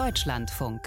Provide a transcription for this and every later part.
Deutschlandfunk.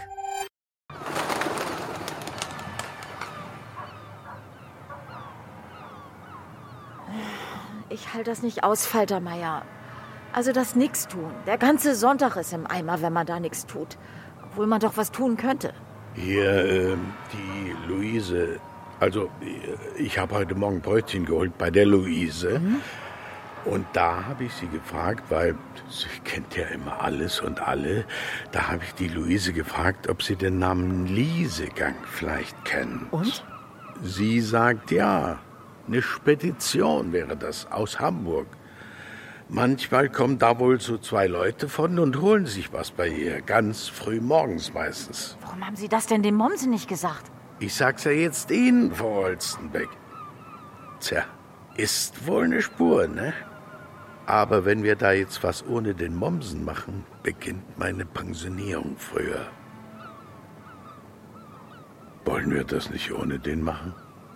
Ich halte das nicht aus, Faltermeier. Also das Nix-Tun. Der ganze Sonntag ist im Eimer, wenn man da nichts tut. Obwohl man doch was tun könnte. Hier, die Luise. Also, ich habe heute Morgen Brötchen geholt bei der Luise. Und da habe ich sie gefragt, weil sie kennt ja immer alles und alle. Da habe ich die Luise gefragt, ob sie den Namen Liesegang vielleicht kennt. Und? Sie sagt ja. Eine Spedition wäre das aus Hamburg. Manchmal kommen da wohl so 2 Leute von und holen sich was bei ihr. Ganz früh morgens meistens. Warum haben Sie das denn dem Mommsen nicht gesagt? Ich sag's ja jetzt Ihnen, Frau Holstenbeck. Tja, ist wohl eine Spur, ne? Aber wenn wir da jetzt was ohne den Mommsen machen, beginnt meine Pensionierung früher. Wollen wir das nicht ohne den machen?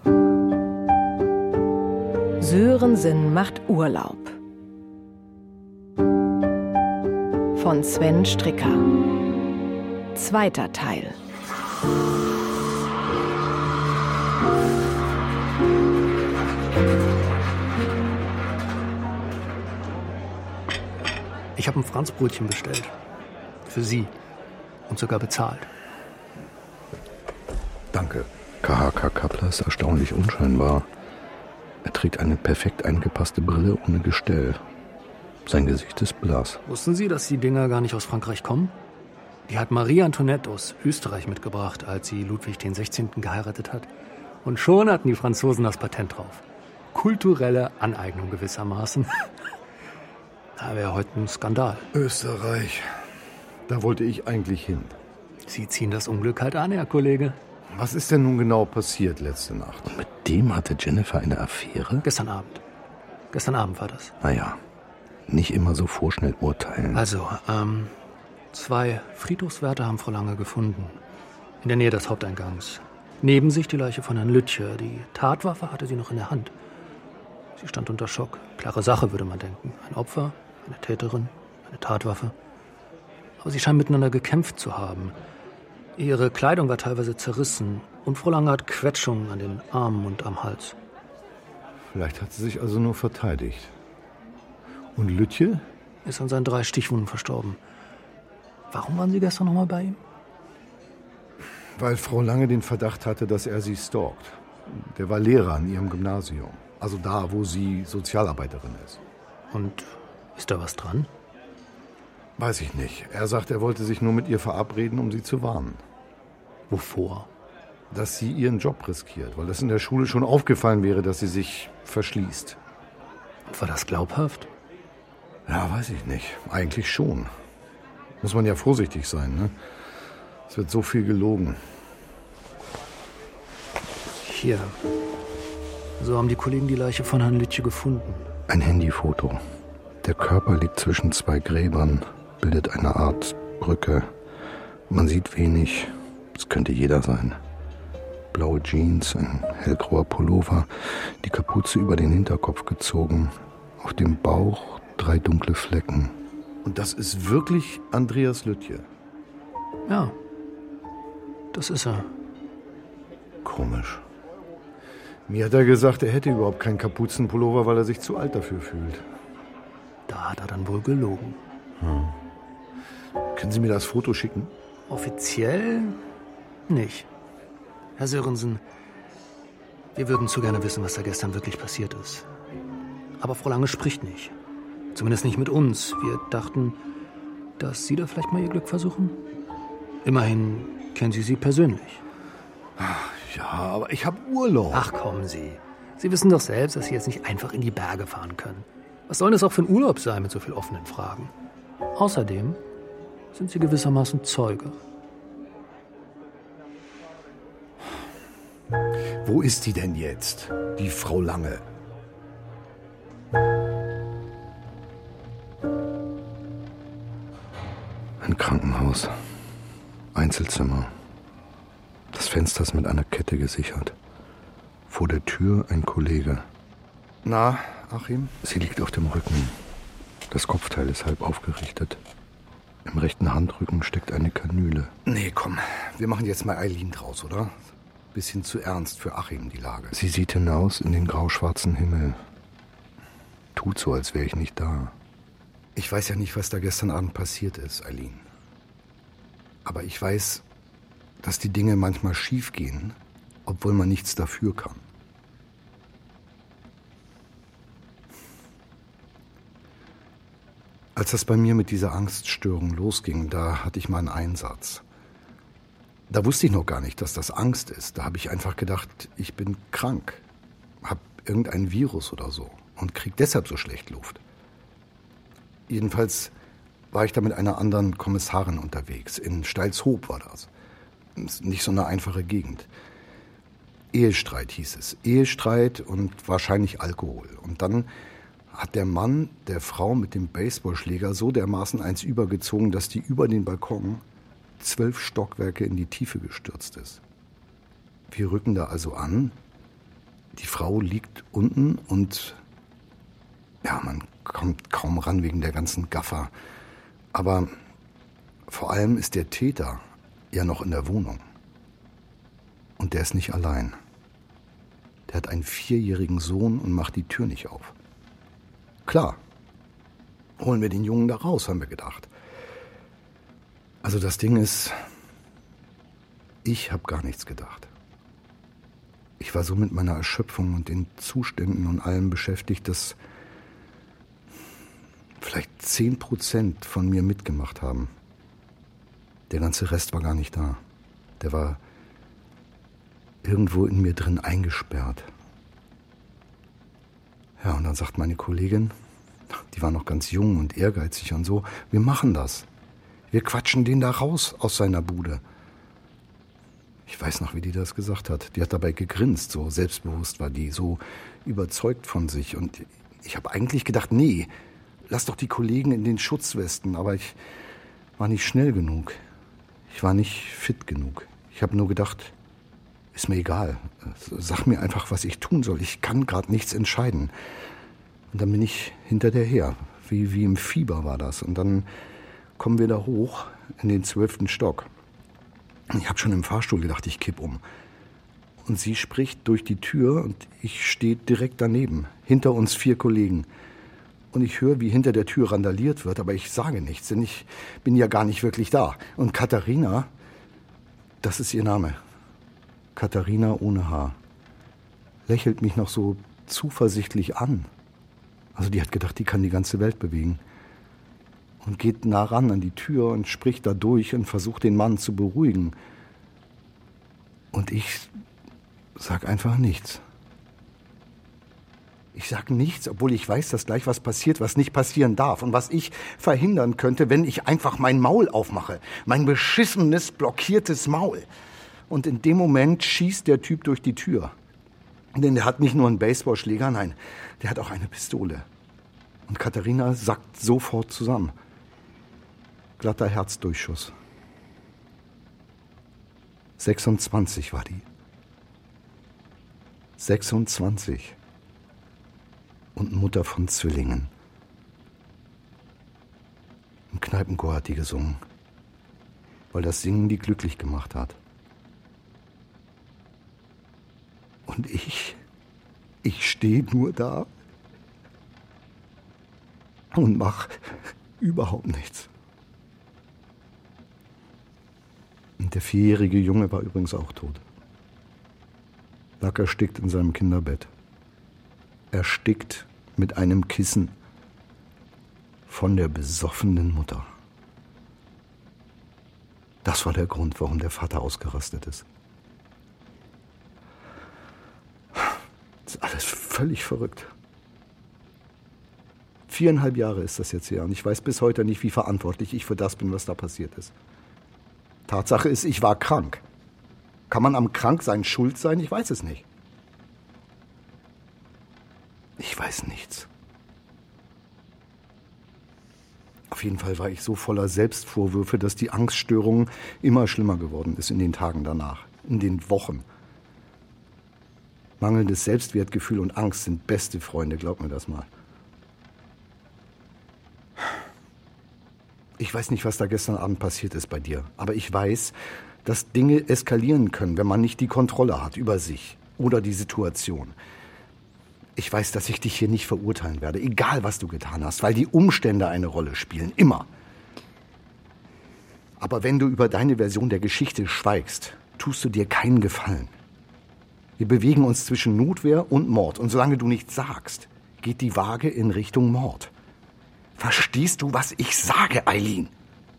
Sörensen macht Urlaub. Von Sven Stricker. 2. Teil. Ich habe ein Franzbrötchen bestellt. Für Sie. Und sogar bezahlt. Danke. KHK Kappler ist erstaunlich unscheinbar. Er trägt eine perfekt eingepasste Brille ohne Gestell. Sein Gesicht ist blass. Wussten Sie, dass die Dinger gar nicht aus Frankreich kommen? Die hat Marie Antoinette aus Österreich mitgebracht, als sie Ludwig XVI. Geheiratet hat. Und schon hatten die Franzosen das Patent drauf. Kulturelle Aneignung gewissermaßen. Da wäre heute ein Skandal. Österreich. Da wollte ich eigentlich hin. Sie ziehen das Unglück halt an, Herr Kollege. Was ist denn nun genau passiert letzte Nacht? Und mit dem hatte Jennifer eine Affäre? Gestern Abend. Gestern Abend war das. Naja, nicht immer so vorschnell urteilen. Also, 2 Friedhofswärter haben Frau Lange gefunden. In der Nähe des Haupteingangs. Neben sich die Leiche von Herrn Lütje. Die Tatwaffe hatte sie noch in der Hand. Sie stand unter Schock. Klare Sache, würde man denken. Ein Opfer, eine Täterin, eine Tatwaffe. Aber sie scheinen miteinander gekämpft zu haben. Ihre Kleidung war teilweise zerrissen. Und Frau Lange hat Quetschungen an den Armen und am Hals. Vielleicht hat sie sich also nur verteidigt. Und Lütje? Ist an seinen 3 Stichwunden verstorben. Warum waren Sie gestern noch mal bei ihm? Weil Frau Lange den Verdacht hatte, dass er sie stalkt. Der war Lehrer an ihrem Gymnasium. Also da, wo sie Sozialarbeiterin ist. Und ist da was dran? Weiß ich nicht. Er sagt, er wollte sich nur mit ihr verabreden, um sie zu warnen. Wovor? Dass sie ihren Job riskiert, weil das in der Schule schon aufgefallen wäre, dass sie sich verschließt. Und war das glaubhaft? Ja, weiß ich nicht. Eigentlich schon. Muss man ja vorsichtig sein, ne? Es wird so viel gelogen. Hier. So haben die Kollegen die Leiche von Herrn Lütje gefunden. Ein Handyfoto. Der Körper liegt zwischen 2 Gräbern, bildet eine Art Brücke. Man sieht wenig. Es könnte jeder sein. Blaue Jeans, ein hellgrauer Pullover, die Kapuze über den Hinterkopf gezogen. Auf dem Bauch 3 dunkle Flecken. Und das ist wirklich Andreas Lütje? Ja, das ist er. Komisch. Mir hat er gesagt, er hätte überhaupt keinen Kapuzenpullover, weil er sich zu alt dafür fühlt. Da hat er dann wohl gelogen. Können Sie mir das Foto schicken? Offiziell nicht. Herr Sörensen, wir würden zu gerne wissen, was da gestern wirklich passiert ist. Aber Frau Lange spricht nicht. Zumindest nicht mit uns. Wir dachten, dass Sie da vielleicht mal Ihr Glück versuchen. Immerhin kennen Sie sie persönlich. Ja, aber ich habe Urlaub. Ach, kommen Sie. Sie wissen doch selbst, dass Sie jetzt nicht einfach in die Berge fahren können. Was soll das auch für ein Urlaub sein mit so viel offenen Fragen? Außerdem sind Sie gewissermaßen Zeuge. Wo ist die denn jetzt, die Frau Lange? Ein Krankenhaus. Einzelzimmer. Das Fenster ist mit einer Kette gesichert. Vor der Tür ein Kollege. Na, Achim? Sie liegt auf dem Rücken. Das Kopfteil ist halb aufgerichtet. Im rechten Handrücken steckt eine Kanüle. Nee, komm, wir machen jetzt mal Eileen draus, oder? Bisschen zu ernst für Achim, die Lage. Sie sieht hinaus in den grauschwarzen Himmel. Tut so, als wäre ich nicht da. Ich weiß ja nicht, was da gestern Abend passiert ist, Eileen. Aber ich weiß, dass die Dinge manchmal schief gehen, obwohl man nichts dafür kann. Als das bei mir mit dieser Angststörung losging, da hatte ich mal einen Einsatz. Da wusste ich noch gar nicht, dass das Angst ist. Da habe ich einfach gedacht, ich bin krank, habe irgendein Virus oder so und krieg deshalb so schlecht Luft. Jedenfalls war ich da mit einer anderen Kommissarin unterwegs. In Steilshoop war das. Ist nicht so eine einfache Gegend. Ehestreit hieß es. Ehestreit und wahrscheinlich Alkohol. Und dann hat der Mann der Frau mit dem Baseballschläger so dermaßen eins übergezogen, dass die über den Balkon 12 Stockwerke in die Tiefe gestürzt ist. Wir rücken da also an. Die Frau liegt unten und ja, man kommt kaum ran wegen der ganzen Gaffer. Aber vor allem ist der Täter ja noch in der Wohnung. Und der ist nicht allein. Der hat einen 4-jährigen Sohn und macht die Tür nicht auf. Klar, holen wir den Jungen da raus, haben wir gedacht. Also das Ding ist, ich habe gar nichts gedacht. Ich war so mit meiner Erschöpfung und den Zuständen und allem beschäftigt, dass vielleicht 10% von mir mitgemacht haben. Der ganze Rest war gar nicht da. Der war irgendwo in mir drin eingesperrt. Ja, und dann sagt meine Kollegin, die war noch ganz jung und ehrgeizig und so, wir machen das. Wir quatschen den da raus aus seiner Bude. Ich weiß noch, wie die das gesagt hat. Die hat dabei gegrinst, so selbstbewusst war die, so überzeugt von sich. Und ich habe eigentlich gedacht, nee, lass doch die Kollegen in den Schutzwesten. Aber ich war nicht schnell genug. Ich war nicht fit genug. Ich habe nur gedacht, ist mir egal. Sag mir einfach, was ich tun soll. Ich kann gerade nichts entscheiden. Und dann bin ich hinter der her. Wie im Fieber war das. Und dann kommen wir da hoch in den 12. Stock. Ich habe schon im Fahrstuhl gedacht, ich kipp um. Und sie spricht durch die Tür und ich stehe direkt daneben. Hinter uns 4 Kollegen. Und ich höre, wie hinter der Tür randaliert wird, aber ich sage nichts, denn ich bin ja gar nicht wirklich da. Und Katharina, das ist ihr Name. Katharina ohne Haar. Lächelt mich noch so zuversichtlich an. Also die hat gedacht, die kann die ganze Welt bewegen. Und geht nah ran an die Tür und spricht da durch und versucht den Mann zu beruhigen. Und ich sag einfach nichts. Ich sag nichts, obwohl ich weiß, dass gleich was passiert, was nicht passieren darf. Und was ich verhindern könnte, wenn ich einfach mein Maul aufmache. Mein beschissenes, blockiertes Maul. Und in dem Moment schießt der Typ durch die Tür. Denn der hat nicht nur einen Baseballschläger, nein, der hat auch eine Pistole. Und Katharina sackt sofort zusammen. Glatter Herzdurchschuss. 26 war die. 26. Und Mutter von Zwillingen. Im Kneipenchor hat die gesungen. Weil das Singen die glücklich gemacht hat. Und ich stehe nur da und mach überhaupt nichts. Und der 4-jährige Junge war übrigens auch tot. Lag erstickt in seinem Kinderbett. Erstickt mit einem Kissen von der besoffenen Mutter. Das war der Grund, warum der Vater ausgerastet ist. Das ist alles völlig verrückt. 4,5 Jahre ist das jetzt her und ich weiß bis heute nicht, wie verantwortlich ich für das bin, was da passiert ist. Tatsache ist, ich war krank. Kann man am Kranksein schuld sein? Ich weiß es nicht. Ich weiß nichts. Auf jeden Fall war ich so voller Selbstvorwürfe, dass die Angststörung immer schlimmer geworden ist in den Tagen danach, in den Wochen. Mangelndes Selbstwertgefühl und Angst sind beste Freunde, glaub mir das mal. Ich weiß nicht, was da gestern Abend passiert ist bei dir. Aber ich weiß, dass Dinge eskalieren können, wenn man nicht die Kontrolle hat über sich oder die Situation. Ich weiß, dass ich dich hier nicht verurteilen werde, egal was du getan hast, weil die Umstände eine Rolle spielen, immer. Aber wenn du über deine Version der Geschichte schweigst, tust du dir keinen Gefallen. Wir bewegen uns zwischen Notwehr und Mord. Und solange du nichts sagst, geht die Waage in Richtung Mord. Verstehst du, was ich sage, Eileen?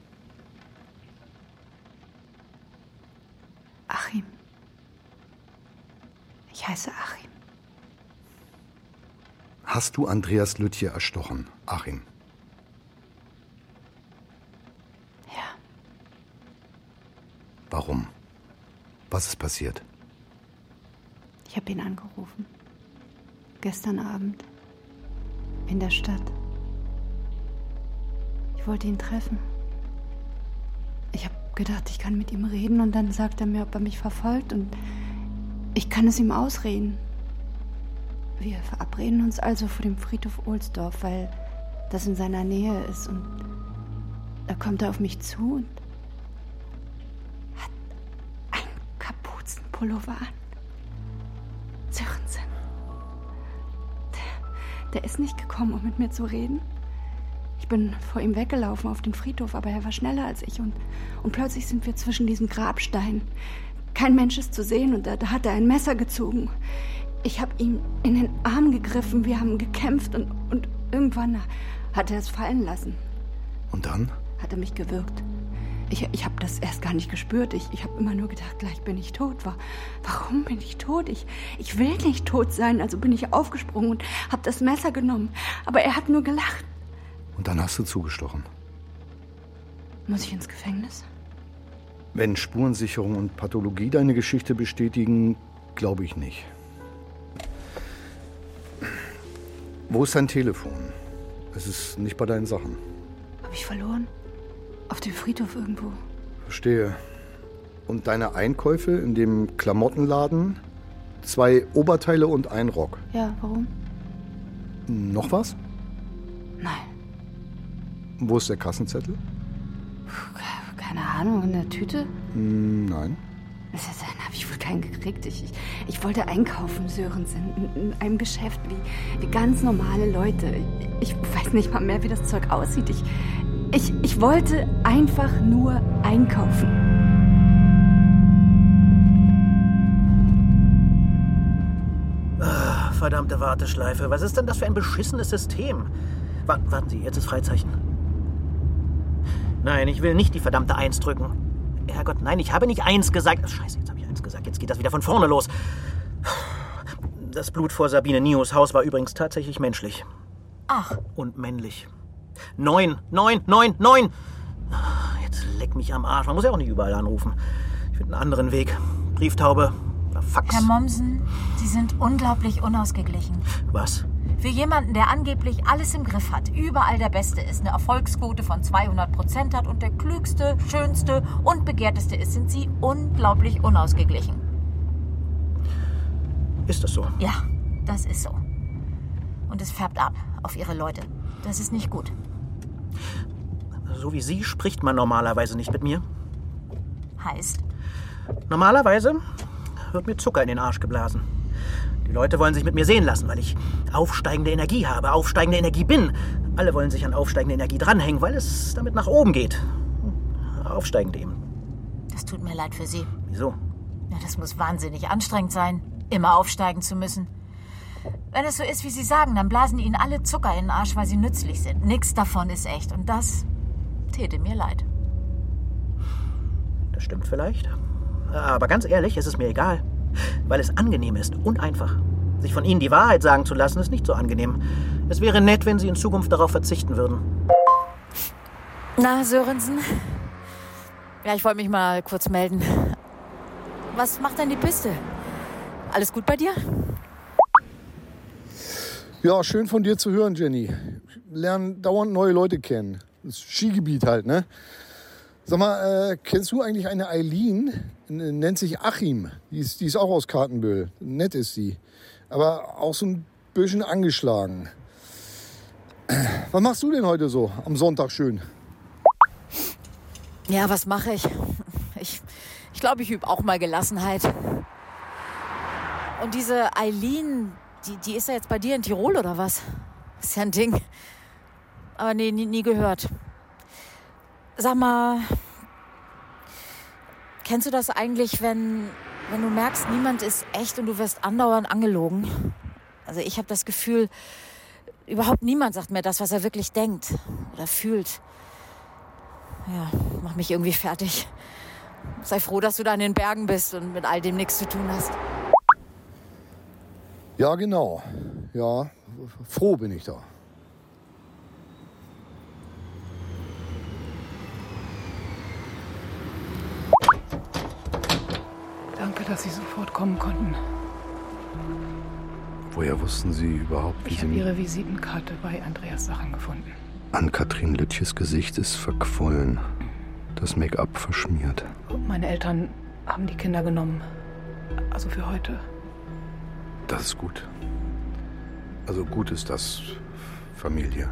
Achim. Ich heiße Achim. Hast du Andreas Lütje erstochen, Achim? Ja. Warum? Was ist passiert? Ich habe ihn angerufen. Gestern Abend. In der Stadt. Ich wollte ihn treffen. Ich habe gedacht, ich kann mit ihm reden und dann sagt er mir, ob er mich verfolgt und ich kann es ihm ausreden. Wir verabreden uns also vor dem Friedhof Ohlsdorf, weil das in seiner Nähe ist und da kommt er auf mich zu und hat einen Kapuzenpullover an. Sörensen. Der ist nicht gekommen, um mit mir zu reden. Ich bin vor ihm weggelaufen auf den Friedhof, aber er war schneller als ich und plötzlich sind wir zwischen diesen Grabsteinen. Kein Mensch ist zu sehen und da hat er ein Messer gezogen. Ich habe ihm in den Arm gegriffen, wir haben gekämpft und irgendwann hat er es fallen lassen. Und dann? Hat er mich gewürgt. Ich habe das erst gar nicht gespürt. Ich habe immer nur gedacht, gleich bin ich tot. Warum bin ich tot? Ich will nicht tot sein. Also bin ich aufgesprungen und habe das Messer genommen. Aber er hat nur gelacht. Und dann hast du zugestochen. Muss ich ins Gefängnis? Wenn Spurensicherung und Pathologie deine Geschichte bestätigen, glaube ich nicht. Wo ist dein Telefon? Es ist nicht bei deinen Sachen. Habe ich verloren? Auf dem Friedhof irgendwo. Verstehe. Und deine Einkäufe in dem Klamottenladen? 2 Oberteile und ein Rock. Ja, warum? Noch was? Nein. Wo ist der Kassenzettel? Keine Ahnung, in der Tüte? Nein. Dann habe ich wohl keinen gekriegt. Ich wollte einkaufen, Sörensen, in einem Geschäft wie ganz normale Leute. Ich weiß nicht mal mehr, wie das Zeug aussieht. Ich wollte einfach nur einkaufen. Ach, verdammte Warteschleife. Was ist denn das für ein beschissenes System? Warten Sie, jetzt ist Freizeichen. Nein, ich will nicht die verdammte 1 drücken. Herrgott, nein, ich habe nicht 1 gesagt. Scheiße, jetzt habe ich 1 gesagt. Jetzt geht das wieder von vorne los. Das Blut vor Sabine Nios Haus war übrigens tatsächlich menschlich. Ach. Und männlich. 9. Jetzt leck mich am Arsch. Man muss ja auch nicht überall anrufen. Ich finde einen anderen Weg. Brieftaube oder Fax. Herr Mommsen, Sie sind unglaublich unausgeglichen. Was? Für jemanden, der angeblich alles im Griff hat, überall der Beste ist, eine Erfolgsquote von 200% hat und der klügste, schönste und begehrteste ist, sind Sie unglaublich unausgeglichen. Ist das so? Ja, das ist so. Und es färbt ab auf Ihre Leute. Das ist nicht gut. So wie Sie spricht man normalerweise nicht mit mir. Heißt? Normalerweise wird mir Zucker in den Arsch geblasen. Die Leute wollen sich mit mir sehen lassen, weil ich aufsteigende Energie habe, aufsteigende Energie bin. Alle wollen sich an aufsteigende Energie dranhängen, weil es damit nach oben geht. Aufsteigend eben. Das tut mir leid für Sie. Wieso? Ja, das muss wahnsinnig anstrengend sein, immer aufsteigen zu müssen. Wenn es so ist, wie Sie sagen, dann blasen Ihnen alle Zucker in den Arsch, weil Sie nützlich sind. Nichts davon ist echt und das täte mir leid. Das stimmt vielleicht. Aber ganz ehrlich, es ist mir egal. Weil es angenehm ist und einfach. Sich von Ihnen die Wahrheit sagen zu lassen, ist nicht so angenehm. Es wäre nett, wenn Sie in Zukunft darauf verzichten würden. Na, Sörensen? Ja, ich wollte mich mal kurz melden. Was macht denn die Piste? Alles gut bei dir? Ja, schön von dir zu hören, Jenny. Lernen dauernd neue Leute kennen. Das Skigebiet halt, ne? Sag mal, kennst du eigentlich eine Eileen? Nennt sich Achim. Die ist auch aus Kartenbüll. Nett ist sie. Aber auch so ein bisschen angeschlagen. Was machst du denn heute so am Sonntag schön? Ja, was mache ich? Ich glaube, ich übe auch mal Gelassenheit. Und diese Eileen, die ist ja jetzt bei dir in Tirol oder was? Ist ja ein Ding. Aber nee, nie gehört. Sag mal, kennst du das eigentlich, wenn du merkst, niemand ist echt und du wirst andauernd angelogen? Also ich habe das Gefühl, überhaupt niemand sagt mir das, was er wirklich denkt oder fühlt. Ja, mach mich irgendwie fertig. Sei froh, dass du da in den Bergen bist und mit all dem nichts zu tun hast. Ja, genau. Ja, froh bin ich da. Danke, dass Sie sofort kommen konnten. Woher wussten Sie überhaupt, wie Ich habe Ihre Visitenkarte bei Andreas Sachen gefunden. Ann-Kathrin Lütjes Gesicht ist verquollen. Das Make-up verschmiert. Meine Eltern haben die Kinder genommen. Also für heute. Das ist gut. Also gut ist das, Familie.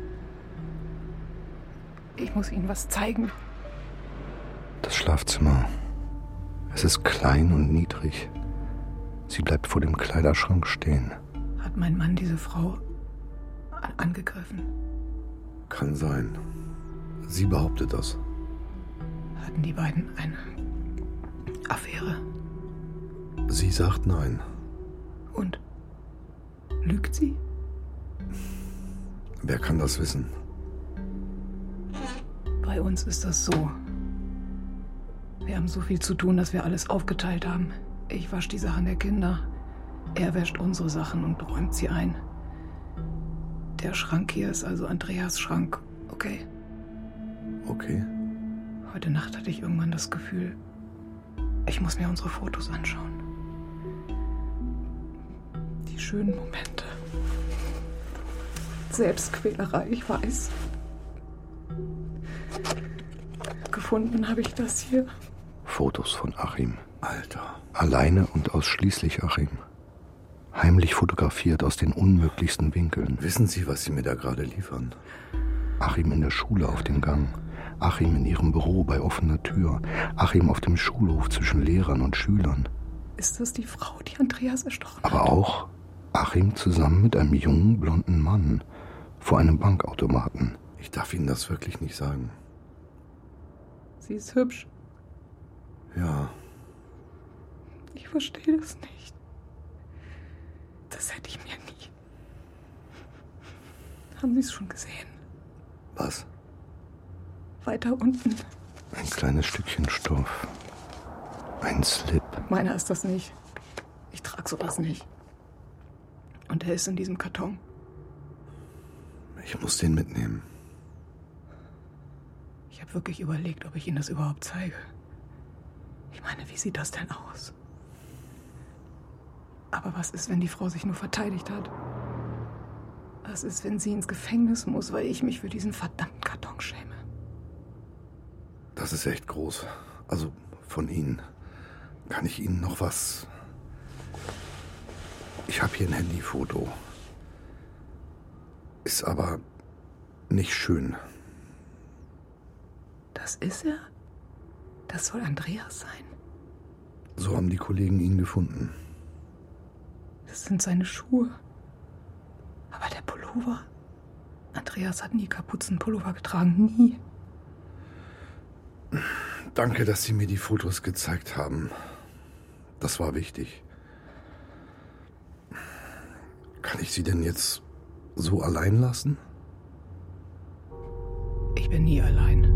Ich muss Ihnen was zeigen. Das Schlafzimmer. Es ist klein und niedrig. Sie bleibt vor dem Kleiderschrank stehen. Hat mein Mann diese Frau angegriffen? Kann sein. Sie behauptet das. Hatten die beiden eine Affäre? Sie sagt nein. Und? Lügt sie? Wer kann das wissen? Bei uns ist das so. Wir haben so viel zu tun, dass wir alles aufgeteilt haben. Ich wasche die Sachen der Kinder. Er wäscht unsere Sachen und räumt sie ein. Der Schrank hier ist also Andreas Schrank, okay? Okay. Heute Nacht hatte ich irgendwann das Gefühl, ich muss mir unsere Fotos anschauen. Die schönen Momente. Selbstquälerei, ich weiß. Gefunden habe ich das hier. Fotos von Achim. Alter. Alleine und ausschließlich Achim. Heimlich fotografiert aus den unmöglichsten Winkeln. Wissen Sie, was Sie mir da gerade liefern? Achim in der Schule auf dem Gang. Achim in ihrem Büro bei offener Tür. Achim auf dem Schulhof zwischen Lehrern und Schülern. Ist das die Frau, die Andreas erstochen hat? Aber auch Achim zusammen mit einem jungen, blonden Mann vor einem Bankautomaten. Ich darf Ihnen das wirklich nicht sagen. Sie ist hübsch. Ja. Ich verstehe das nicht. Das hätte ich mir nie. Haben Sie es schon gesehen? Was? Weiter unten. Ein kleines Stückchen Stoff. Ein Slip. Meiner ist das nicht. Ich trage sowas nicht. Und er ist in diesem Karton. Ich muss den mitnehmen. Ich habe wirklich überlegt, ob ich Ihnen das überhaupt zeige. Ich meine, wie sieht das denn aus? Aber was ist, wenn die Frau sich nur verteidigt hat? Was ist, wenn sie ins Gefängnis muss, weil ich mich für diesen verdammten Karton schäme? Das ist echt groß. Also von Ihnen. Kann ich Ihnen noch was... Ich habe hier ein Handyfoto. Ist aber nicht schön. Das ist er? Das soll Andreas sein? So haben die Kollegen ihn gefunden. Das sind seine Schuhe. Aber der Pullover? Andreas hat nie Kapuzenpullover getragen, nie. Danke, dass Sie mir die Fotos gezeigt haben. Das war wichtig. Kann ich Sie denn jetzt so allein lassen? Ich bin nie allein.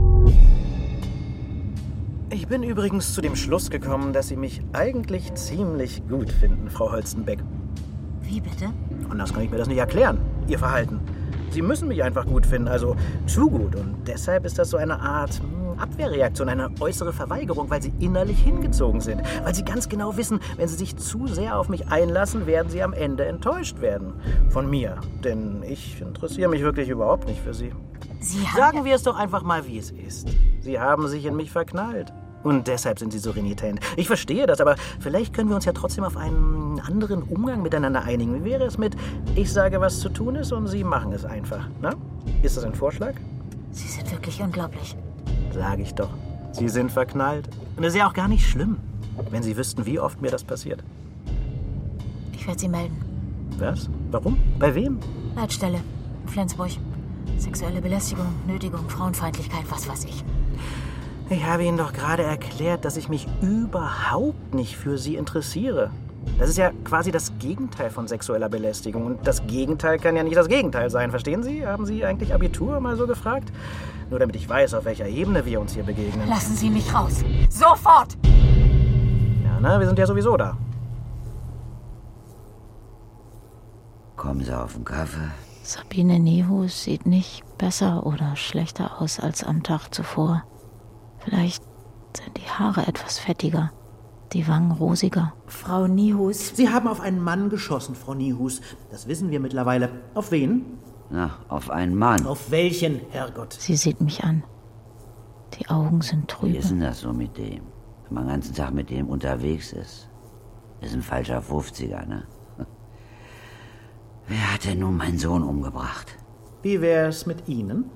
Ich bin übrigens zu dem Schluss gekommen, dass Sie mich eigentlich ziemlich gut finden, Frau Holstenbeck. Wie bitte? Anders kann ich mir das nicht erklären, Ihr Verhalten. Sie müssen mich einfach gut finden, also zu gut. Und deshalb ist das so eine Art Abwehrreaktion, eine äußere Verweigerung, weil Sie innerlich hingezogen sind. Weil Sie ganz genau wissen, wenn Sie sich zu sehr auf mich einlassen, werden Sie am Ende enttäuscht werden. Von mir. Denn ich interessiere mich wirklich überhaupt nicht für Sie. Sagen wir es doch einfach mal, wie es ist. Sie haben sich in mich verknallt. Und deshalb sind Sie so renitent. Ich verstehe das, aber vielleicht können wir uns ja trotzdem auf einen anderen Umgang miteinander einigen. Wie wäre es mit, ich sage, was zu tun ist und Sie machen es einfach, ne? Ist das ein Vorschlag? Sie sind wirklich unglaublich. Sag ich doch. Sie sind verknallt. Und das ist ja auch gar nicht schlimm, wenn Sie wüssten, wie oft mir das passiert. Ich werde Sie melden. Was? Warum? Bei wem? Leitstelle. In Flensburg. Sexuelle Belästigung, Nötigung, Frauenfeindlichkeit, was weiß ich. Ich habe Ihnen doch gerade erklärt, dass ich mich überhaupt nicht für Sie interessiere. Das ist ja quasi das Gegenteil von sexueller Belästigung. Und das Gegenteil kann ja nicht das Gegenteil sein, verstehen Sie? Haben Sie eigentlich Abitur mal so gefragt? Nur damit ich weiß, auf welcher Ebene wir uns hier begegnen. Lassen Sie mich raus. Sofort! Ja, na, wir sind ja sowieso da. Kommen Sie auf den Kaffee? Sabine Niehus sieht nicht besser oder schlechter aus als am Tag zuvor. Vielleicht sind die Haare etwas fettiger, die Wangen rosiger. Frau Niehus. Sie haben auf einen Mann geschossen, Frau Niehus. Das wissen wir mittlerweile. Auf wen? Na, auf einen Mann. Auf welchen, Herrgott? Sie sieht mich an. Die Augen sind trübe. Wie ist denn das so mit dem? Wenn man den ganzen Tag mit dem unterwegs ist. Ist ein falscher 50er, ne? Wer hat denn nun meinen Sohn umgebracht? Wie wär's mit Ihnen?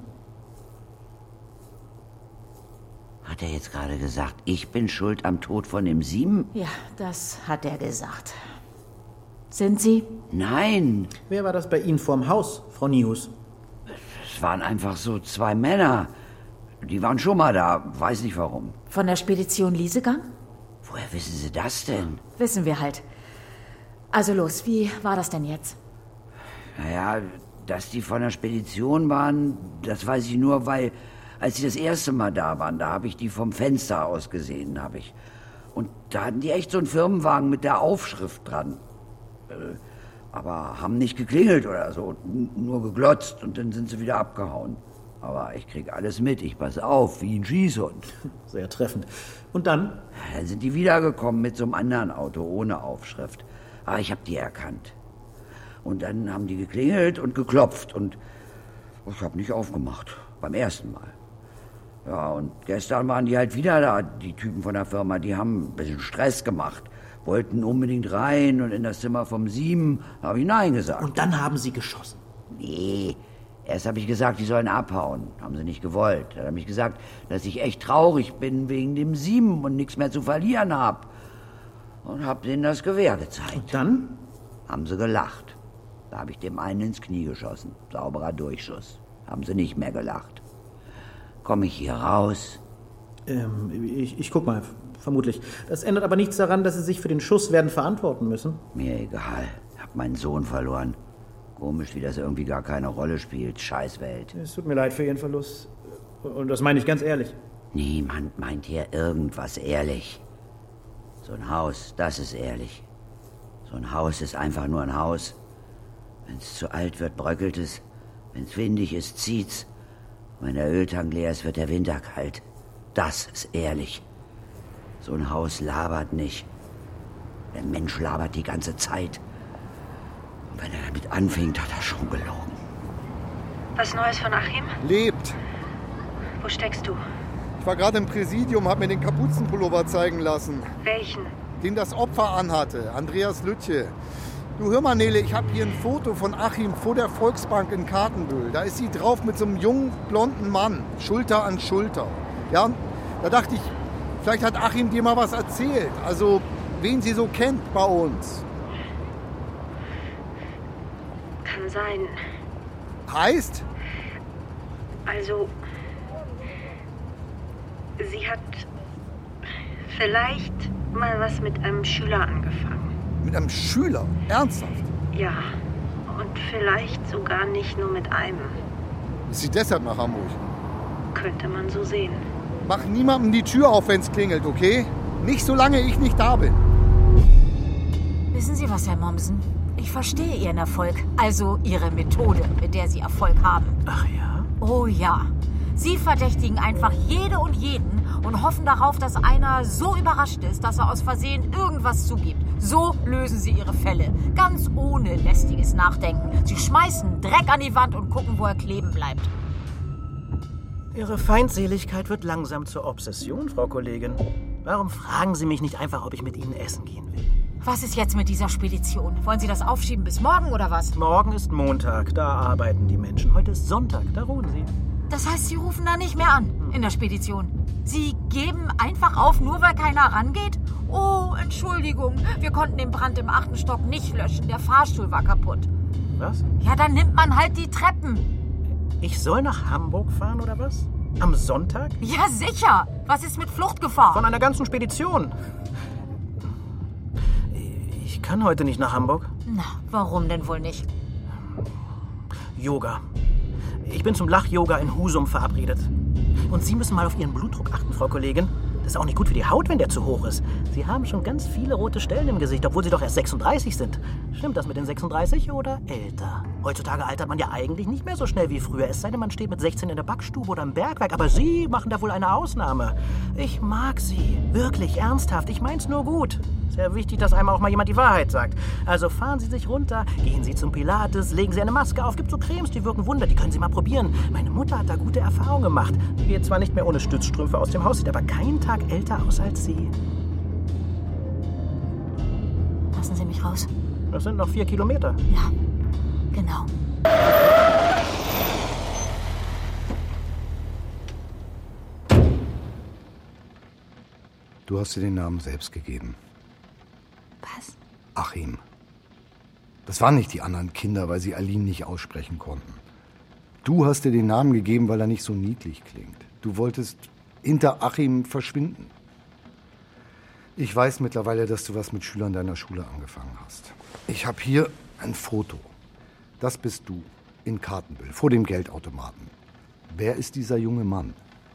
Hat er jetzt gerade gesagt, ich bin schuld am Tod von dem Sieben? Ja, das hat er gesagt. Sind Sie? Nein. Wer war das bei Ihnen vorm Haus, Frau Niehus? Es waren einfach so 2 Männer. Die waren schon mal da, weiß nicht warum. Von der Spedition Liesegang? Woher wissen Sie das denn? Wissen wir halt. Also los, wie war das denn jetzt? Naja, dass die von der Spedition waren, das weiß ich nur, weil, als sie das erste Mal da waren, da habe ich die vom Fenster aus gesehen, habe ich. Und da hatten die echt so einen Firmenwagen mit der Aufschrift dran. Aber haben nicht geklingelt oder so, nur geglotzt und dann sind sie wieder abgehauen. Aber ich krieg alles mit, ich pass auf, wie ein Schießhund. Sehr treffend. Und dann? Dann sind die wiedergekommen mit so einem anderen Auto ohne Aufschrift. Aber ich habe die erkannt. Und dann haben die geklingelt und geklopft und ich habe nicht aufgemacht, beim ersten Mal. Ja, und gestern waren die halt wieder da, die Typen von der Firma, die haben ein bisschen Stress gemacht, wollten unbedingt rein und in das Zimmer vom Sieben habe ich Nein gesagt. Und dann haben sie geschossen? Nee, erst habe ich gesagt, die sollen abhauen, haben sie nicht gewollt. Dann habe ich gesagt, dass ich echt traurig bin wegen dem Sieben und nichts mehr zu verlieren habe. Und habe denen das Gewehr gezeigt. Und dann? Haben sie gelacht. Da habe ich dem einen ins Knie geschossen. Sauberer Durchschuss. Haben sie nicht mehr gelacht. Komme ich hier raus? Ich guck mal, vermutlich. Das ändert aber nichts daran, dass Sie sich für den Schuss werden verantworten müssen. Mir egal. Ich habe meinen Sohn verloren. Komisch, wie das irgendwie gar keine Rolle spielt. Scheißwelt. Es tut mir leid für Ihren Verlust. Und das meine ich ganz ehrlich. Niemand meint hier irgendwas ehrlich. So ein Haus, das ist ehrlich. So ein Haus ist einfach nur ein Haus. Wenn es zu alt wird, bröckelt es. Wenn es windig ist, zieht's. Wenn der Öltank leer ist, wird der Winter kalt. Das ist ehrlich. So ein Haus labert nicht. Der Mensch labert die ganze Zeit. Und wenn er damit anfängt, hat er schon gelogen. Was Neues von Achim? Lebt. Wo steckst du? Ich war gerade im Präsidium, hab mir den Kapuzenpullover zeigen lassen. Welchen? Den das Opfer anhatte, Andreas Lütje. Du, hör mal, Nele, ich habe hier ein Foto von Achim vor der Volksbank in Kartenbüll. Da ist sie drauf mit so einem jungen, blonden Mann, Schulter an Schulter. Ja, und da dachte ich, vielleicht hat Achim dir mal was erzählt. Also, wen sie so kennt bei uns. Kann sein. Heißt? Also, sie hat vielleicht mal was mit einem Schüler angefangen. Mit einem Schüler? Ernsthaft? Ja, und vielleicht sogar nicht nur mit einem. Ist sie deshalb nach Hamburg? Könnte man so sehen. Mach niemandem die Tür auf, wenn's klingelt, okay? Nicht solange ich nicht da bin. Wissen Sie was, Herr Mommsen? Ich verstehe Ihren Erfolg, also Ihre Methode, mit der Sie Erfolg haben. Ach ja? Oh ja. Sie verdächtigen einfach jede und jeden und hoffen darauf, dass einer so überrascht ist, dass er aus Versehen irgendwas zugibt. So lösen Sie Ihre Fälle, ganz ohne lästiges Nachdenken. Sie schmeißen Dreck an die Wand und gucken, wo er kleben bleibt. Ihre Feindseligkeit wird langsam zur Obsession, Frau Kollegin. Warum fragen Sie mich nicht einfach, ob ich mit Ihnen essen gehen will? Was ist jetzt mit dieser Spedition? Wollen Sie das aufschieben bis morgen oder was? Morgen ist Montag, da arbeiten die Menschen. Heute ist Sonntag, da ruhen sie. Das heißt, Sie rufen da nicht mehr an in der Spedition. Sie geben einfach auf, nur weil keiner rangeht? Oh, Entschuldigung, wir konnten den Brand im 8. Stock nicht löschen. Der Fahrstuhl war kaputt. Was? Ja, dann nimmt man halt die Treppen. Ich soll nach Hamburg fahren, oder was? Am Sonntag? Ja, sicher. Was ist mit Fluchtgefahr? Von einer ganzen Spedition. Ich kann heute nicht nach Hamburg. Na, warum denn wohl nicht? Yoga. Ich bin zum Lach-Yoga in Husum verabredet. Und Sie müssen mal auf Ihren Blutdruck achten, Frau Kollegin. Das ist auch nicht gut für die Haut, wenn der zu hoch ist. Sie haben schon ganz viele rote Stellen im Gesicht, obwohl Sie doch erst 36 sind. Stimmt das mit den 36 oder älter? Heutzutage altert man ja eigentlich nicht mehr so schnell wie früher. Es sei denn, man steht mit 16 in der Backstube oder im Bergwerk. Aber Sie machen da wohl eine Ausnahme. Ich mag Sie. Wirklich, ernsthaft. Ich mein's nur gut. Sehr wichtig, dass einmal auch mal jemand die Wahrheit sagt. Also fahren Sie sich runter, gehen Sie zum Pilates, legen Sie eine Maske auf. Gibt so Cremes, die wirken Wunder. Die können Sie mal probieren. Meine Mutter hat da gute Erfahrungen gemacht. Die geht zwar nicht mehr ohne Stützstrümpfe aus dem Haus, sieht aber keinen Tag älter aus als Sie. Lassen Sie mich raus. Das sind noch 4 Kilometer. Ja, genau. Du hast dir den Namen selbst gegeben. Was? Achim. Das waren nicht die anderen Kinder, weil sie Aline nicht aussprechen konnten. Du hast dir den Namen gegeben, weil er nicht so niedlich klingt. Du wolltest hinter Achim verschwinden. Ich weiß mittlerweile, dass du was mit Schülern deiner Schule angefangen hast. Ich habe hier ein Foto. Das bist du in Kartenbüll, vor dem Geldautomaten. Wer ist dieser junge Mann?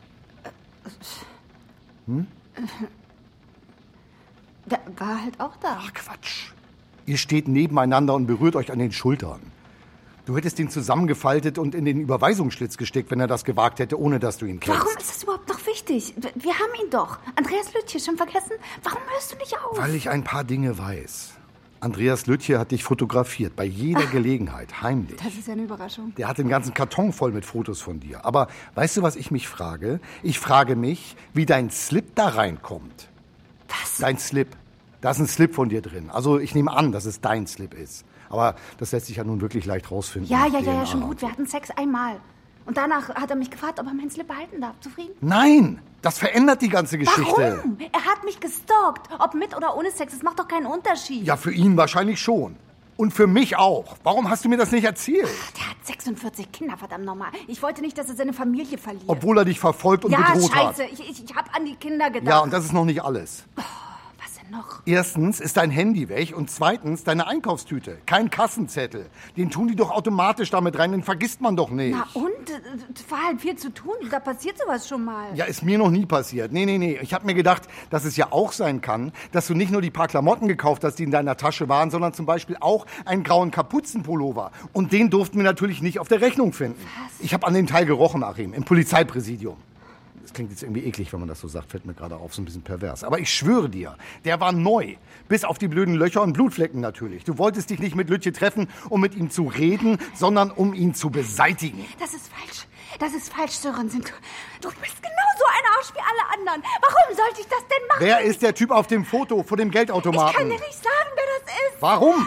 Der war halt auch da. Ach, Quatsch. Ihr steht nebeneinander und berührt euch an den Schultern. Du hättest ihn zusammengefaltet und in den Überweisungsschlitz gesteckt, wenn er das gewagt hätte, ohne dass du ihn kennst. Warum ist das überhaupt noch wichtig? Wir haben ihn doch. Andreas Lüttje, schon vergessen? Warum hörst du nicht auf? Weil ich ein paar Dinge weiß. Andreas Lüttje hat dich fotografiert, bei jeder Gelegenheit, heimlich. Das ist ja eine Überraschung. Der hat den ganzen Karton voll mit Fotos von dir. Aber weißt du, was ich mich frage? Ich frage mich, wie dein Slip da reinkommt. Was? Dein Slip. Da ist ein Slip von dir drin. Also ich nehme an, dass es dein Slip ist. Aber das lässt sich ja nun wirklich leicht rausfinden. Ja, schon gut. Wir hatten Sex einmal. Und danach hat er mich gefragt, ob er meinen Slip behalten darf. Zufrieden? Nein, das verändert die ganze Geschichte. Warum? Er hat mich gestalkt. Ob mit oder ohne Sex, das macht doch keinen Unterschied. Ja, für ihn wahrscheinlich schon. Und für mich auch. Warum hast du mir das nicht erzählt? Der hat 46 Kinder, verdammt nochmal. Ich wollte nicht, dass er seine Familie verliert. Obwohl er dich verfolgt und bedroht hat. Ja, scheiße. Ich hab an die Kinder gedacht. Ja, und das ist noch nicht alles. Was denn noch? Erstens ist dein Handy weg und zweitens deine Einkaufstüte. Kein Kassenzettel. Den tun die doch automatisch damit rein, den vergisst man doch nicht. Na und? Es war halt viel zu tun. Da passiert sowas schon mal. Ja, ist mir noch nie passiert. Nee. Ich habe mir gedacht, dass es ja auch sein kann, dass du nicht nur die paar Klamotten gekauft hast, die in deiner Tasche waren, sondern zum Beispiel auch einen grauen Kapuzenpullover. Und den durften wir natürlich nicht auf der Rechnung finden. Was? Ich habe an den Teil gerochen, Achim, im Polizeipräsidium. Das klingt jetzt irgendwie eklig, wenn man das so sagt, fällt mir gerade auf, so ein bisschen pervers. Aber ich schwöre dir, der war neu. Bis auf die blöden Löcher und Blutflecken natürlich. Du wolltest dich nicht mit Lüttje treffen, um mit ihm zu reden, sondern um ihn zu beseitigen. Das ist falsch. Das ist falsch, Sörensen. Du bist genauso ein Arsch wie alle anderen. Warum sollte ich das denn machen? Wer ist der Typ auf dem Foto vor dem Geldautomaten? Ich kann dir nicht sagen, wer das ist. Warum?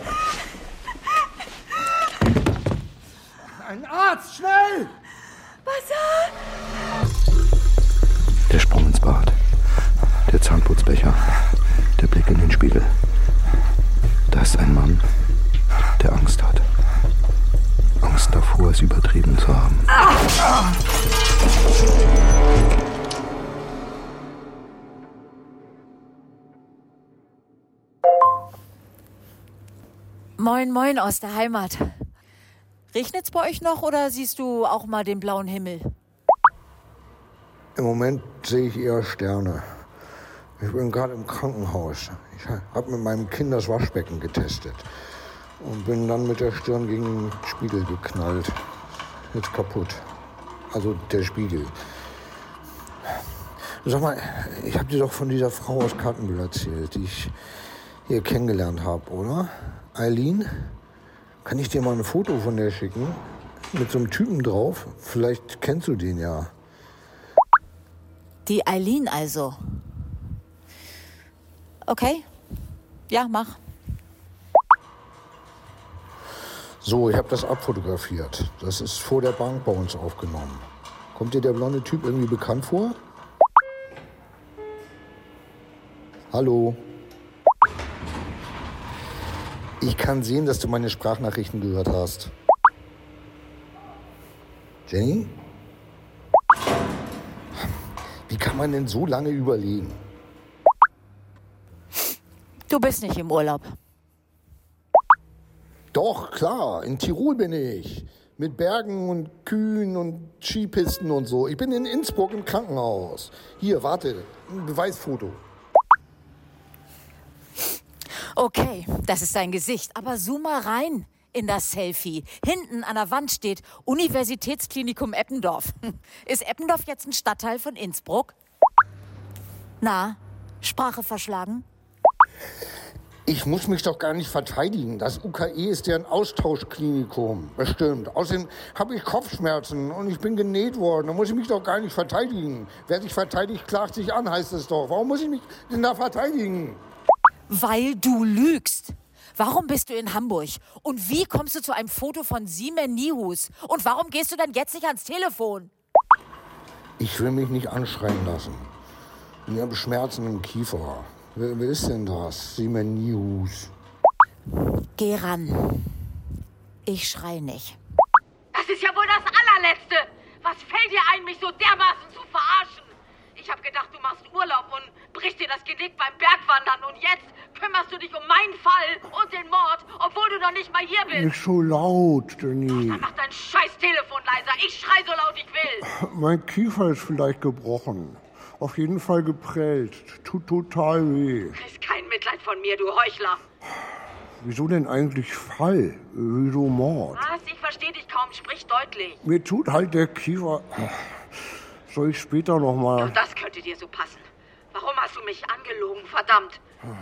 Ein Arzt, schnell! Was? Der Sprung ins Bad. Der Zahnputzbecher. Der Blick in den Spiegel. Da ist ein Mann, der Angst hat. Angst davor, es übertrieben zu haben. Moin, moin aus der Heimat. Regnet's bei euch noch oder siehst du auch mal den blauen Himmel? Im Moment sehe ich eher Sterne. Ich bin gerade im Krankenhaus. Ich habe mit meinem Kind das Waschbecken getestet und bin dann mit der Stirn gegen den Spiegel geknallt. Jetzt kaputt. Also der Spiegel. Sag mal, ich habe dir doch von dieser Frau aus Kartenbüll erzählt, die ich hier kennengelernt habe, oder? Eileen? Kann ich dir mal ein Foto von der schicken? Mit so einem Typen drauf? Vielleicht kennst du den ja. Die Eileen also. Okay. Ja, mach. So, ich habe das abfotografiert. Das ist vor der Bank bei uns aufgenommen. Kommt dir der blonde Typ irgendwie bekannt vor? Hallo? Ich kann sehen, dass du meine Sprachnachrichten gehört hast. Jenny? Wie kann man denn so lange überlegen? Du bist nicht im Urlaub. Doch, klar, in Tirol bin ich. Mit Bergen und Kühen und Skipisten und so. Ich bin in Innsbruck im Krankenhaus. Hier, warte, ein Beweisfoto. Okay, das ist dein Gesicht, aber zoom mal rein in das Selfie. Hinten an der Wand steht Universitätsklinikum Eppendorf. Ist Eppendorf jetzt ein Stadtteil von Innsbruck? Na, Sprache verschlagen? Ich muss mich doch gar nicht verteidigen. Das UKE ist ja ein Austauschklinikum, bestimmt. Außerdem habe ich Kopfschmerzen und ich bin genäht worden. Da muss ich mich doch gar nicht verteidigen. Wer sich verteidigt, klagt sich an, heißt es doch. Warum muss ich mich denn da verteidigen? Weil du lügst. Warum bist du in Hamburg? Und wie kommst du zu einem Foto von Simen Nihus? Und warum gehst du dann jetzt nicht ans Telefon? Ich will mich nicht anschreien lassen. Ich habe Schmerzen im Kiefer. Wer ist denn das? Simen Nihus. Geh ran. Ich schrei nicht. Das ist ja wohl das Allerletzte. Was fällt dir ein, mich so dermaßen zu verarschen? Ich hab gedacht, du machst Urlaub und brichst dir das Genick beim Bergwandern. Und jetzt kümmerst du dich um meinen Fall und den Mord, obwohl du noch nicht mal hier bist. Nicht so laut, Jenny. Dann mach dein scheiß Telefon leiser. Ich schrei so laut ich will. Mein Kiefer ist vielleicht gebrochen. Auf jeden Fall geprellt. Tut total weh. Kriegst kein Mitleid von mir, du Heuchler. Wieso denn eigentlich Fall? Wieso Mord? Was? Ich verstehe dich kaum. Sprich deutlich. Mir tut halt der Kiefer... Soll ich später noch mal... Und das könnte dir so passen. Warum hast du mich angelogen, verdammt?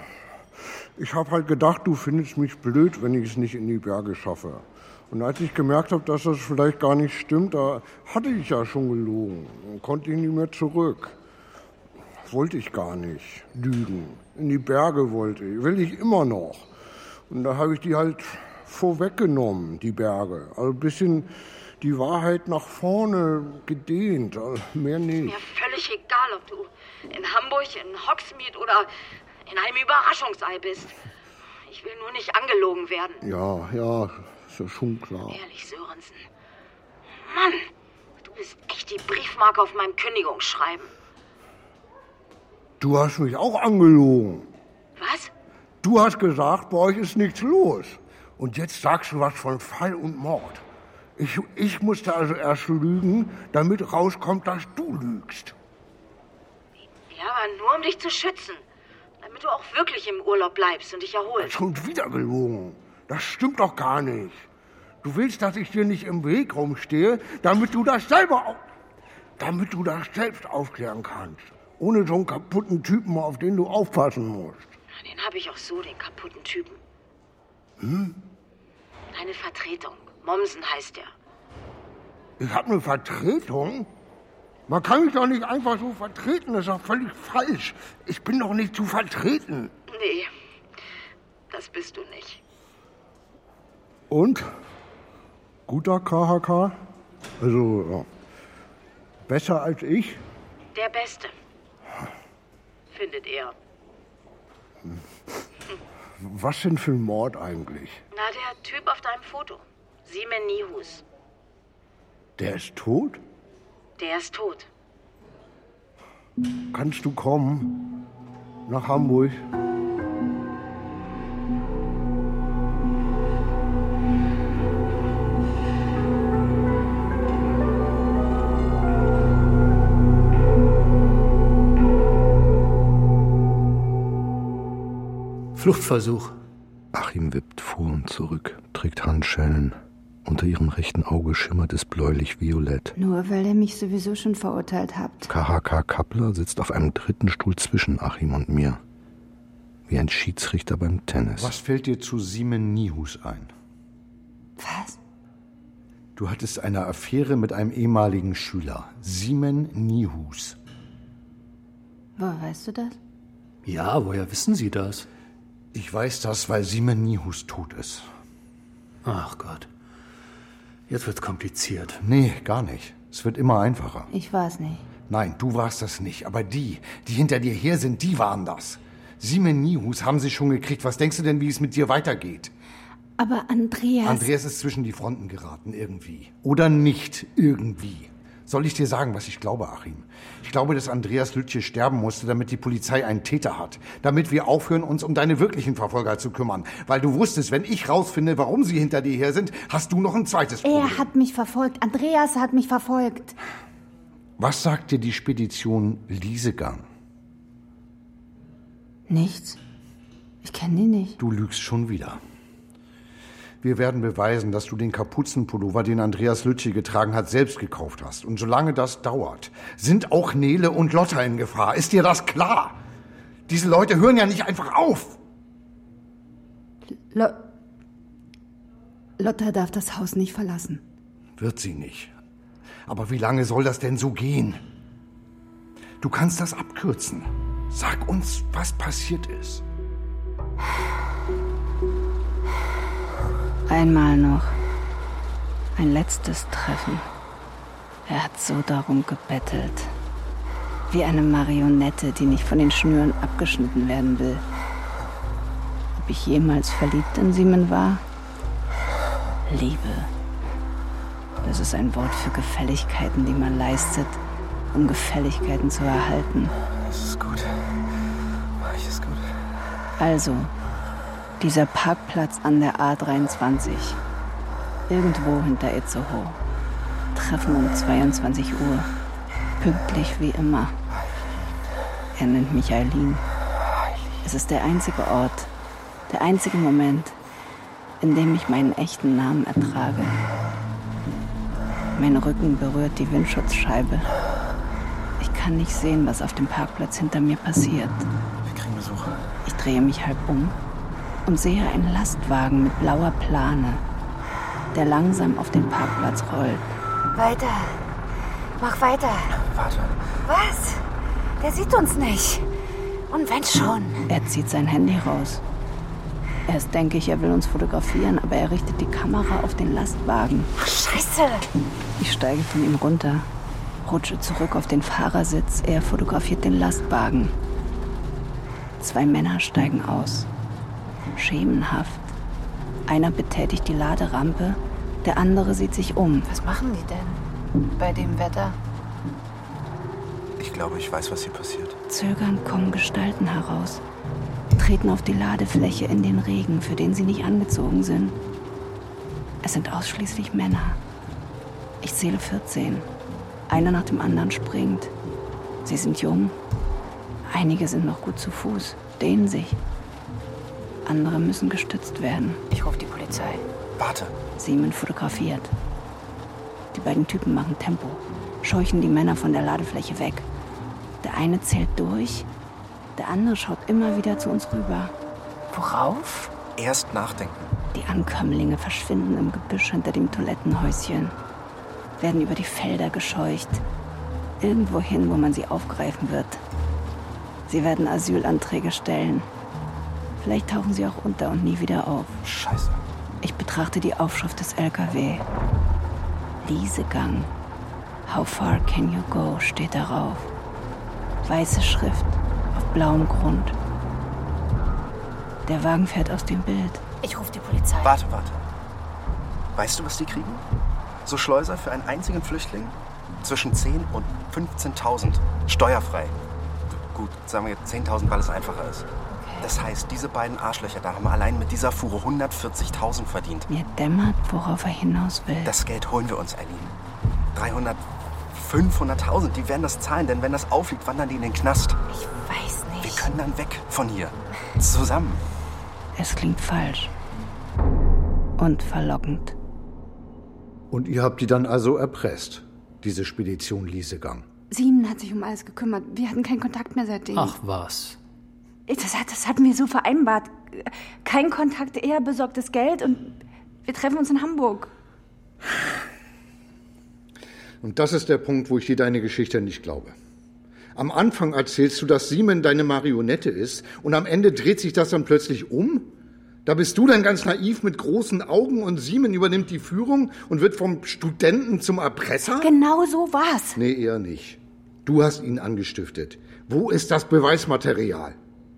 Ich habe halt gedacht, du findest mich blöd, wenn ich es nicht in die Berge schaffe. Und als ich gemerkt habe, dass das vielleicht gar nicht stimmt, da hatte ich ja schon gelogen. Dann konnte ich nicht mehr zurück. Wollte ich gar nicht lügen. In die Berge wollte ich. Will ich immer noch. Und da habe ich die halt vorweggenommen, die Berge. Also ein bisschen die Wahrheit nach vorne gedehnt. Also mehr nicht. Mir völlig egal, ob du in Hamburg, in Hogsmeade oder in einem Überraschungsei bist. Ich will nur nicht angelogen werden. Ja, ist ja schon klar. Ehrlich, Sörensen. Mann, du bist echt die Briefmarke auf meinem Kündigungsschreiben. Du hast mich auch angelogen. Was? Du hast gesagt, bei euch ist nichts los. Und jetzt sagst du was von Fall und Mord. Ich musste also erst lügen, damit rauskommt, dass du lügst. Ja, aber nur um dich zu schützen. Damit du auch wirklich im Urlaub bleibst und dich erholst. Schon wieder gelogen. Das stimmt doch gar nicht. Du willst, dass ich dir nicht im Weg rumstehe, damit du das selbst aufklären kannst. Ohne so einen kaputten Typen, auf den du aufpassen musst. Den habe ich auch so, den kaputten Typen. Deine Vertretung. Mommsen heißt er. Ich habe eine Vertretung? Man kann mich doch nicht einfach so vertreten, das ist doch völlig falsch. Ich bin doch nicht zu vertreten. Nee, das bist du nicht. Und? Guter KHK? Also, ja. Besser als ich? Der Beste. Findet er. Was denn für ein Mord eigentlich? Na, der Typ auf deinem Foto. Simen Nihus. Der ist tot? Der ist tot. Kannst du kommen? Nach Hamburg? Fluchtversuch. Achim wippt vor und zurück, trägt Handschellen. Unter ihrem rechten Auge schimmert es bläulich-violett. Nur weil ihr mich sowieso schon verurteilt habt. KHK Kappler sitzt auf einem dritten Stuhl zwischen Achim und mir. Wie ein Schiedsrichter beim Tennis. Was fällt dir zu Simen Nihus ein? Was? Du hattest eine Affäre mit einem ehemaligen Schüler. Simen Nihus. Woher weißt du das? Ja, woher wissen Sie das? Ich weiß das, weil Simen Nihus tot ist. Ach Gott. Jetzt wird's kompliziert. Nee, gar nicht. Es wird immer einfacher. Ich war es nicht. Nein, du warst das nicht. Aber die hinter dir her sind, die waren das. Siemen Nihus haben sie schon gekriegt. Was denkst du denn, wie es mit dir weitergeht? Aber Andreas... Andreas ist zwischen die Fronten geraten, irgendwie. Oder nicht irgendwie. Soll ich dir sagen, was ich glaube, Achim? Ich glaube, dass Andreas Lütje sterben musste, damit die Polizei einen Täter hat. Damit wir aufhören, uns um deine wirklichen Verfolger zu kümmern. Weil du wusstest, wenn ich rausfinde, warum sie hinter dir her sind, hast du noch ein zweites Problem. Er hat mich verfolgt. Andreas hat mich verfolgt. Was sagt dir die Spedition Liesegang? Nichts. Ich kenne die nicht. Du lügst schon wieder. Wir werden beweisen, dass du den Kapuzenpullover, den Andreas Lütje getragen hat, selbst gekauft hast. Und solange das dauert, sind auch Nele und Lotta in Gefahr. Ist dir das klar? Diese Leute hören ja nicht einfach auf. Lotta darf das Haus nicht verlassen. Wird sie nicht. Aber wie lange soll das denn so gehen? Du kannst das abkürzen. Sag uns, was passiert ist. Einmal noch. Ein letztes Treffen. Er hat so darum gebettelt. Wie eine Marionette, die nicht von den Schnüren abgeschnitten werden will. Ob ich jemals verliebt in Siemen war? Liebe. Das ist ein Wort für Gefälligkeiten, die man leistet, um Gefälligkeiten zu erhalten. Das ist gut. Ich ist gut. Also, dieser Parkplatz an der A23. Irgendwo hinter Itzehoe. Treffen um 22 Uhr. Pünktlich wie immer. Er nennt mich Eileen. Es ist der einzige Ort, der einzige Moment, in dem ich meinen echten Namen ertrage. Mein Rücken berührt die Windschutzscheibe. Ich kann nicht sehen, was auf dem Parkplatz hinter mir passiert. Wir kriegen Besuch. Ich drehe mich halb um und sehe einen Lastwagen mit blauer Plane, der langsam auf den Parkplatz rollt. Weiter. Mach weiter. Warte. Was? Der sieht uns nicht. Und wenn schon. Er zieht sein Handy raus. Erst denke ich, er will uns fotografieren, aber er richtet die Kamera auf den Lastwagen. Ach, Scheiße. Ich steige von ihm runter, rutsche zurück auf den Fahrersitz. Er fotografiert den Lastwagen. 2 Männer steigen aus. Schemenhaft. Einer betätigt die Laderampe, der andere sieht sich um. Was machen die denn bei dem Wetter? Ich glaube, ich weiß, was hier passiert. Zögernd kommen Gestalten heraus, treten auf die Ladefläche in den Regen, für den sie nicht angezogen sind. Es sind ausschließlich Männer. Ich zähle 14. Einer nach dem anderen springt. Sie sind jung. Einige sind noch gut zu Fuß, dehnen sich. Andere müssen gestützt werden. Ich rufe die Polizei. Warte. Siemen fotografiert. Die beiden Typen machen Tempo, scheuchen die Männer von der Ladefläche weg. Der eine zählt durch, der andere schaut immer wieder zu uns rüber. Worauf? Erst nachdenken. Die Ankömmlinge verschwinden im Gebüsch hinter dem Toilettenhäuschen, werden über die Felder gescheucht, irgendwo hin, wo man sie aufgreifen wird. Sie werden Asylanträge stellen. Vielleicht tauchen sie auch unter und nie wieder auf. Scheiße. Ich betrachte die Aufschrift des LKW. Liesegang. How far can you go? Steht darauf. Weiße Schrift auf blauem Grund. Der Wagen fährt aus dem Bild. Ich rufe die Polizei. Warte. Weißt du, was die kriegen? So Schleuser für einen einzigen Flüchtling? Zwischen 10 und 15.000. Steuerfrei. Gut, sagen wir jetzt 10.000, weil es einfacher ist. Das heißt, diese beiden Arschlöcher da haben allein mit dieser Fuhre 140.000 verdient. Mir dämmert, worauf er hinaus will. Das Geld holen wir uns, Eileen. 300, 500.000, die werden das zahlen, denn wenn das aufliegt, wandern die in den Knast. Ich weiß nicht. Wir können dann weg von hier. Zusammen. Es klingt falsch. Und verlockend. Und ihr habt die dann also erpresst, diese Spedition Liesegang? Siemen hat sich um alles gekümmert. Wir hatten keinen Kontakt mehr seitdem. Ach was. Das hatten wir so vereinbart. Kein Kontakt, er besorgt das Geld und wir treffen uns in Hamburg. Und das ist der Punkt, wo ich dir deine Geschichte nicht glaube. Am Anfang erzählst du, dass Siemen deine Marionette ist und am Ende dreht sich das dann plötzlich um? Da bist du dann ganz naiv mit großen Augen und Siemen übernimmt die Führung und wird vom Studenten zum Erpresser? Genau so war's. Nee, eher nicht. Du hast ihn angestiftet. Wo ist das Beweismaterial?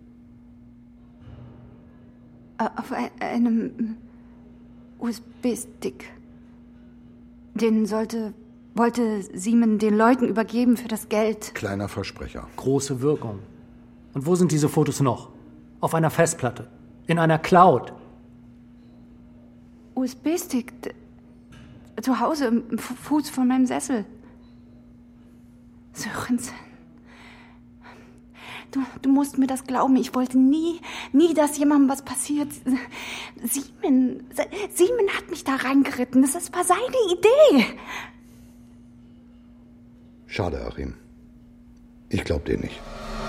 Auf einem USB-Stick. Den wollte Siemen den Leuten übergeben für das Geld. Kleiner Versprecher. Große Wirkung. Und wo sind diese Fotos noch? Auf einer Festplatte. In einer Cloud. USB-Stick. Zu Hause im Fuß von meinem Sessel. Sörensen. Du musst mir das glauben. Ich wollte nie, dass jemandem was passiert. Siemen hat mich da reingeritten. Das war seine Idee. Schade, Achim. Ich glaub dir nicht.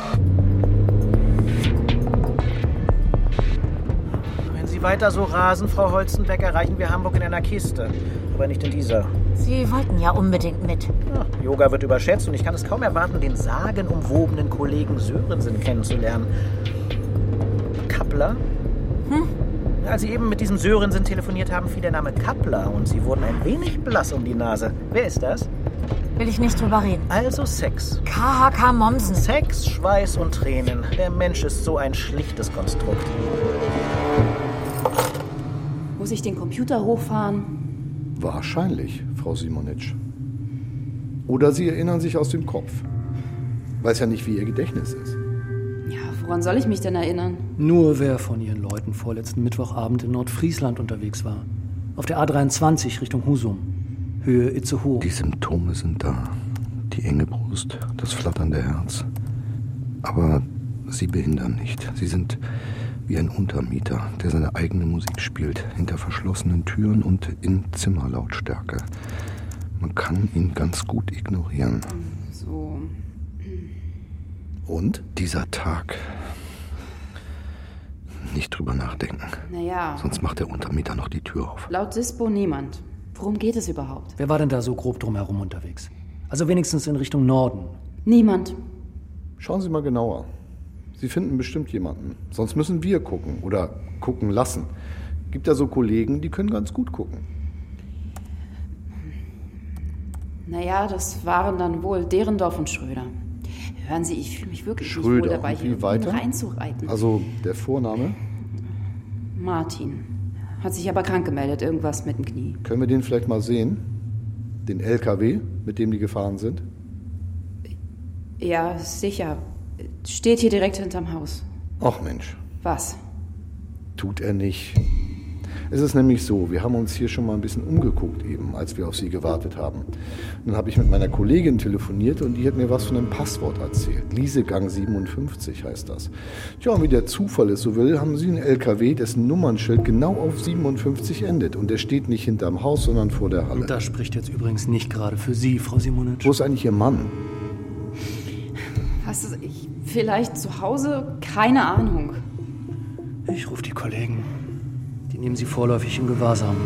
Wenn Sie weiter so rasen, Frau Holzenbeck, erreichen wir Hamburg in einer Kiste. Aber nicht in dieser. Sie wollten ja unbedingt mit. Ja, Yoga wird überschätzt und ich kann es kaum erwarten, den sagenumwobenen Kollegen Sörensen kennenzulernen. Kappler? Als Sie eben mit diesem Sörensen telefoniert haben, fiel der Name Kappler und Sie wurden ein wenig blass um die Nase. Wer ist das? Will ich nicht drüber reden. Also Sex. KHK Mommsen. Sex, Schweiß und Tränen. Der Mensch ist so ein schlichtes Konstrukt. Muss ich den Computer hochfahren? Wahrscheinlich, Frau Simonitsch. Oder Sie erinnern sich aus dem Kopf. Weiß ja nicht, wie Ihr Gedächtnis ist. Ja, woran soll ich mich denn erinnern? Nur wer von Ihren Leuten vorletzten Mittwochabend in Nordfriesland unterwegs war. Auf der A23 Richtung Husum. Höhe Itzehoe. Die Symptome sind da. Die enge Brust, das flatternde Herz. Aber sie behindern nicht. Sie sind wie ein Untermieter, der seine eigene Musik spielt, hinter verschlossenen Türen und in Zimmerlautstärke. Man kann ihn ganz gut ignorieren. So. Und dieser Tag. Nicht drüber nachdenken. Naja. Sonst macht der Untermieter noch die Tür auf. Laut Dispo niemand. Worum geht es überhaupt? Wer war denn da so grob drumherum unterwegs? Also wenigstens in Richtung Norden. Niemand. Schauen Sie mal genauer. Sie finden bestimmt jemanden. Sonst müssen wir gucken oder gucken lassen. Gibt ja so Kollegen, die können ganz gut gucken. Naja, das waren dann wohl Derendorf und Schröder. Hören Sie, ich fühle mich wirklich nicht wohl dabei, hier reinzureiten. Also der Vorname? Martin. Hat sich aber krank gemeldet, irgendwas mit dem Knie. Können wir den vielleicht mal sehen? Den LKW, mit dem die gefahren sind? Ja, sicher. Steht hier direkt hinterm Haus. Ach Mensch. Was? Tut er nicht. Es ist nämlich so, wir haben uns hier schon mal ein bisschen umgeguckt eben, als wir auf Sie gewartet haben. Dann habe ich mit meiner Kollegin telefoniert und die hat mir was von einem Passwort erzählt. Liesegang 57 heißt das. Tja, und wie der Zufall es so will, haben Sie einen LKW, dessen Nummernschild genau auf 57 endet. Und der steht nicht hinterm Haus, sondern vor der Halle. Und das spricht jetzt übrigens nicht gerade für Sie, Frau Simonitsch. Wo ist eigentlich Ihr Mann? Was ist ich? Vielleicht zu Hause? Keine Ahnung. Ich rufe die Kollegen. Die nehmen Sie vorläufig in Gewahrsam.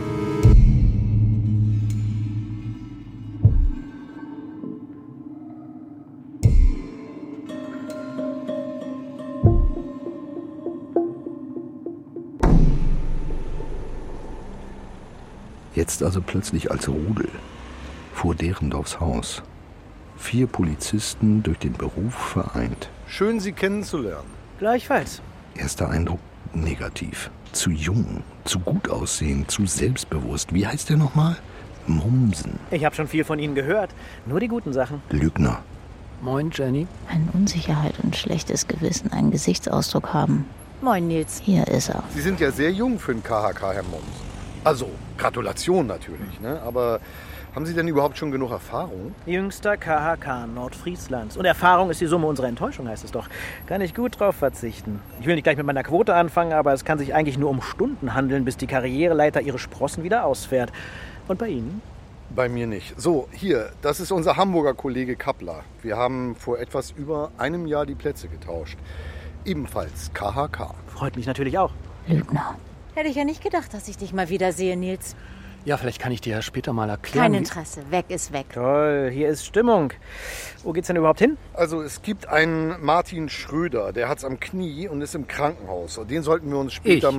Jetzt also plötzlich als Rudel vor Derendorfs Haus. 4 Polizisten durch den Beruf vereint. Schön, Sie kennenzulernen. Gleichfalls. Erster Eindruck negativ. Zu jung, zu gut aussehen, zu selbstbewusst. Wie heißt der nochmal? Mommsen. Ich habe schon viel von Ihnen gehört. Nur die guten Sachen. Lügner. Moin, Jenny. Wenn Unsicherheit und schlechtes Gewissen einen Gesichtsausdruck haben. Moin, Nils. Hier ist er. Sie sind ja sehr jung für den KHK, Herr Mommsen. Also, Gratulation natürlich, ne? Aber haben Sie denn überhaupt schon genug Erfahrung? Jüngster KHK Nordfrieslands. Und Erfahrung ist die Summe unserer Enttäuschung, heißt es doch. Kann ich gut drauf verzichten. Ich will nicht gleich mit meiner Quote anfangen, aber es kann sich eigentlich nur um Stunden handeln, bis die Karriereleiter ihre Sprossen wieder ausfährt. Und bei Ihnen? Bei mir nicht. So, hier, das ist unser Hamburger Kollege Kappler. Wir haben vor etwas über einem Jahr die Plätze getauscht. Ebenfalls KHK. Freut mich natürlich auch. Lügner. Hätte ich ja nicht gedacht, dass ich dich mal wiedersehe, Nils. Ja, vielleicht kann ich dir ja später mal erklären. Kein Interesse. Weg ist weg. Toll, hier ist Stimmung. Wo geht's denn überhaupt hin? Also es gibt einen Martin Schröder, der hat's am Knie und ist im Krankenhaus. Den sollten wir uns später mal...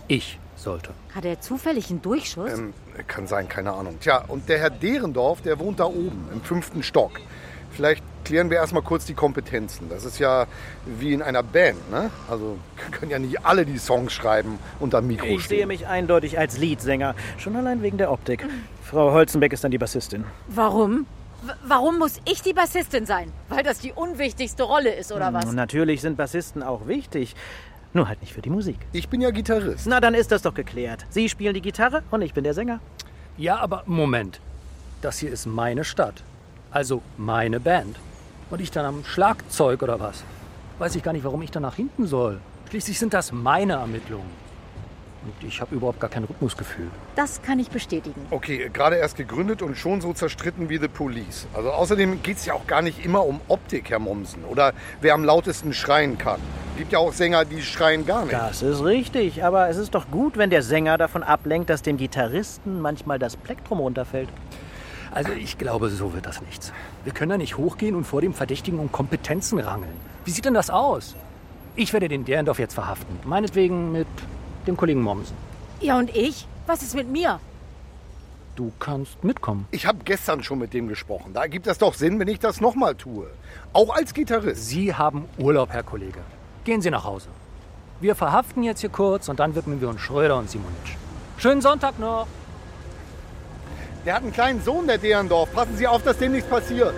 Ich sollte. Hat er zufällig einen Durchschuss? Kann sein, keine Ahnung. Tja, und der Herr Derendorf, der wohnt da oben, im 5. Stock. Vielleicht klären wir erstmal kurz die Kompetenzen. Das ist ja wie in einer Band, ne? Also können ja nicht alle die Songs schreiben und am Mikro stehen. Ich sehe mich eindeutig als Leadsänger. Schon allein wegen der Optik. Frau Holzenbeck ist dann die Bassistin. Warum? Warum muss ich die Bassistin sein? Weil das die unwichtigste Rolle ist, oder was? Natürlich sind Bassisten auch wichtig. Nur halt nicht für die Musik. Ich bin ja Gitarrist. Na, dann ist das doch geklärt. Sie spielen die Gitarre und ich bin der Sänger. Ja, aber Moment. Das hier ist meine Stadt. Also meine Band. Und ich dann am Schlagzeug oder was? Weiß ich gar nicht, warum ich da nach hinten soll. Schließlich sind das meine Ermittlungen. Und ich habe überhaupt gar kein Rhythmusgefühl. Das kann ich bestätigen. Okay, gerade erst gegründet und schon so zerstritten wie The Police. Also außerdem geht es ja auch gar nicht immer um Optik, Herr Mommsen. Oder wer am lautesten schreien kann. Gibt ja auch Sänger, die schreien gar nicht. Das ist richtig, aber es ist doch gut, wenn der Sänger davon ablenkt, dass dem Gitarristen manchmal das Plektrum runterfällt. Also ich glaube, so wird das nichts. Wir können da nicht hochgehen und vor dem Verdächtigen um Kompetenzen rangeln. Wie sieht denn das aus? Ich werde den Derendorf jetzt verhaften. Meinetwegen mit dem Kollegen Mommsen. Ja, und ich? Was ist mit mir? Du kannst mitkommen. Ich habe gestern schon mit dem gesprochen. Da ergibt das doch Sinn, wenn ich das nochmal tue. Auch als Gitarrist. Sie haben Urlaub, Herr Kollege. Gehen Sie nach Hause. Wir verhaften jetzt hier kurz und dann widmen wir uns Schröder und Simonitsch. Schönen Sonntag noch. Der hat einen kleinen Sohn, der Derendorf. Passen Sie auf, dass dem nichts passiert.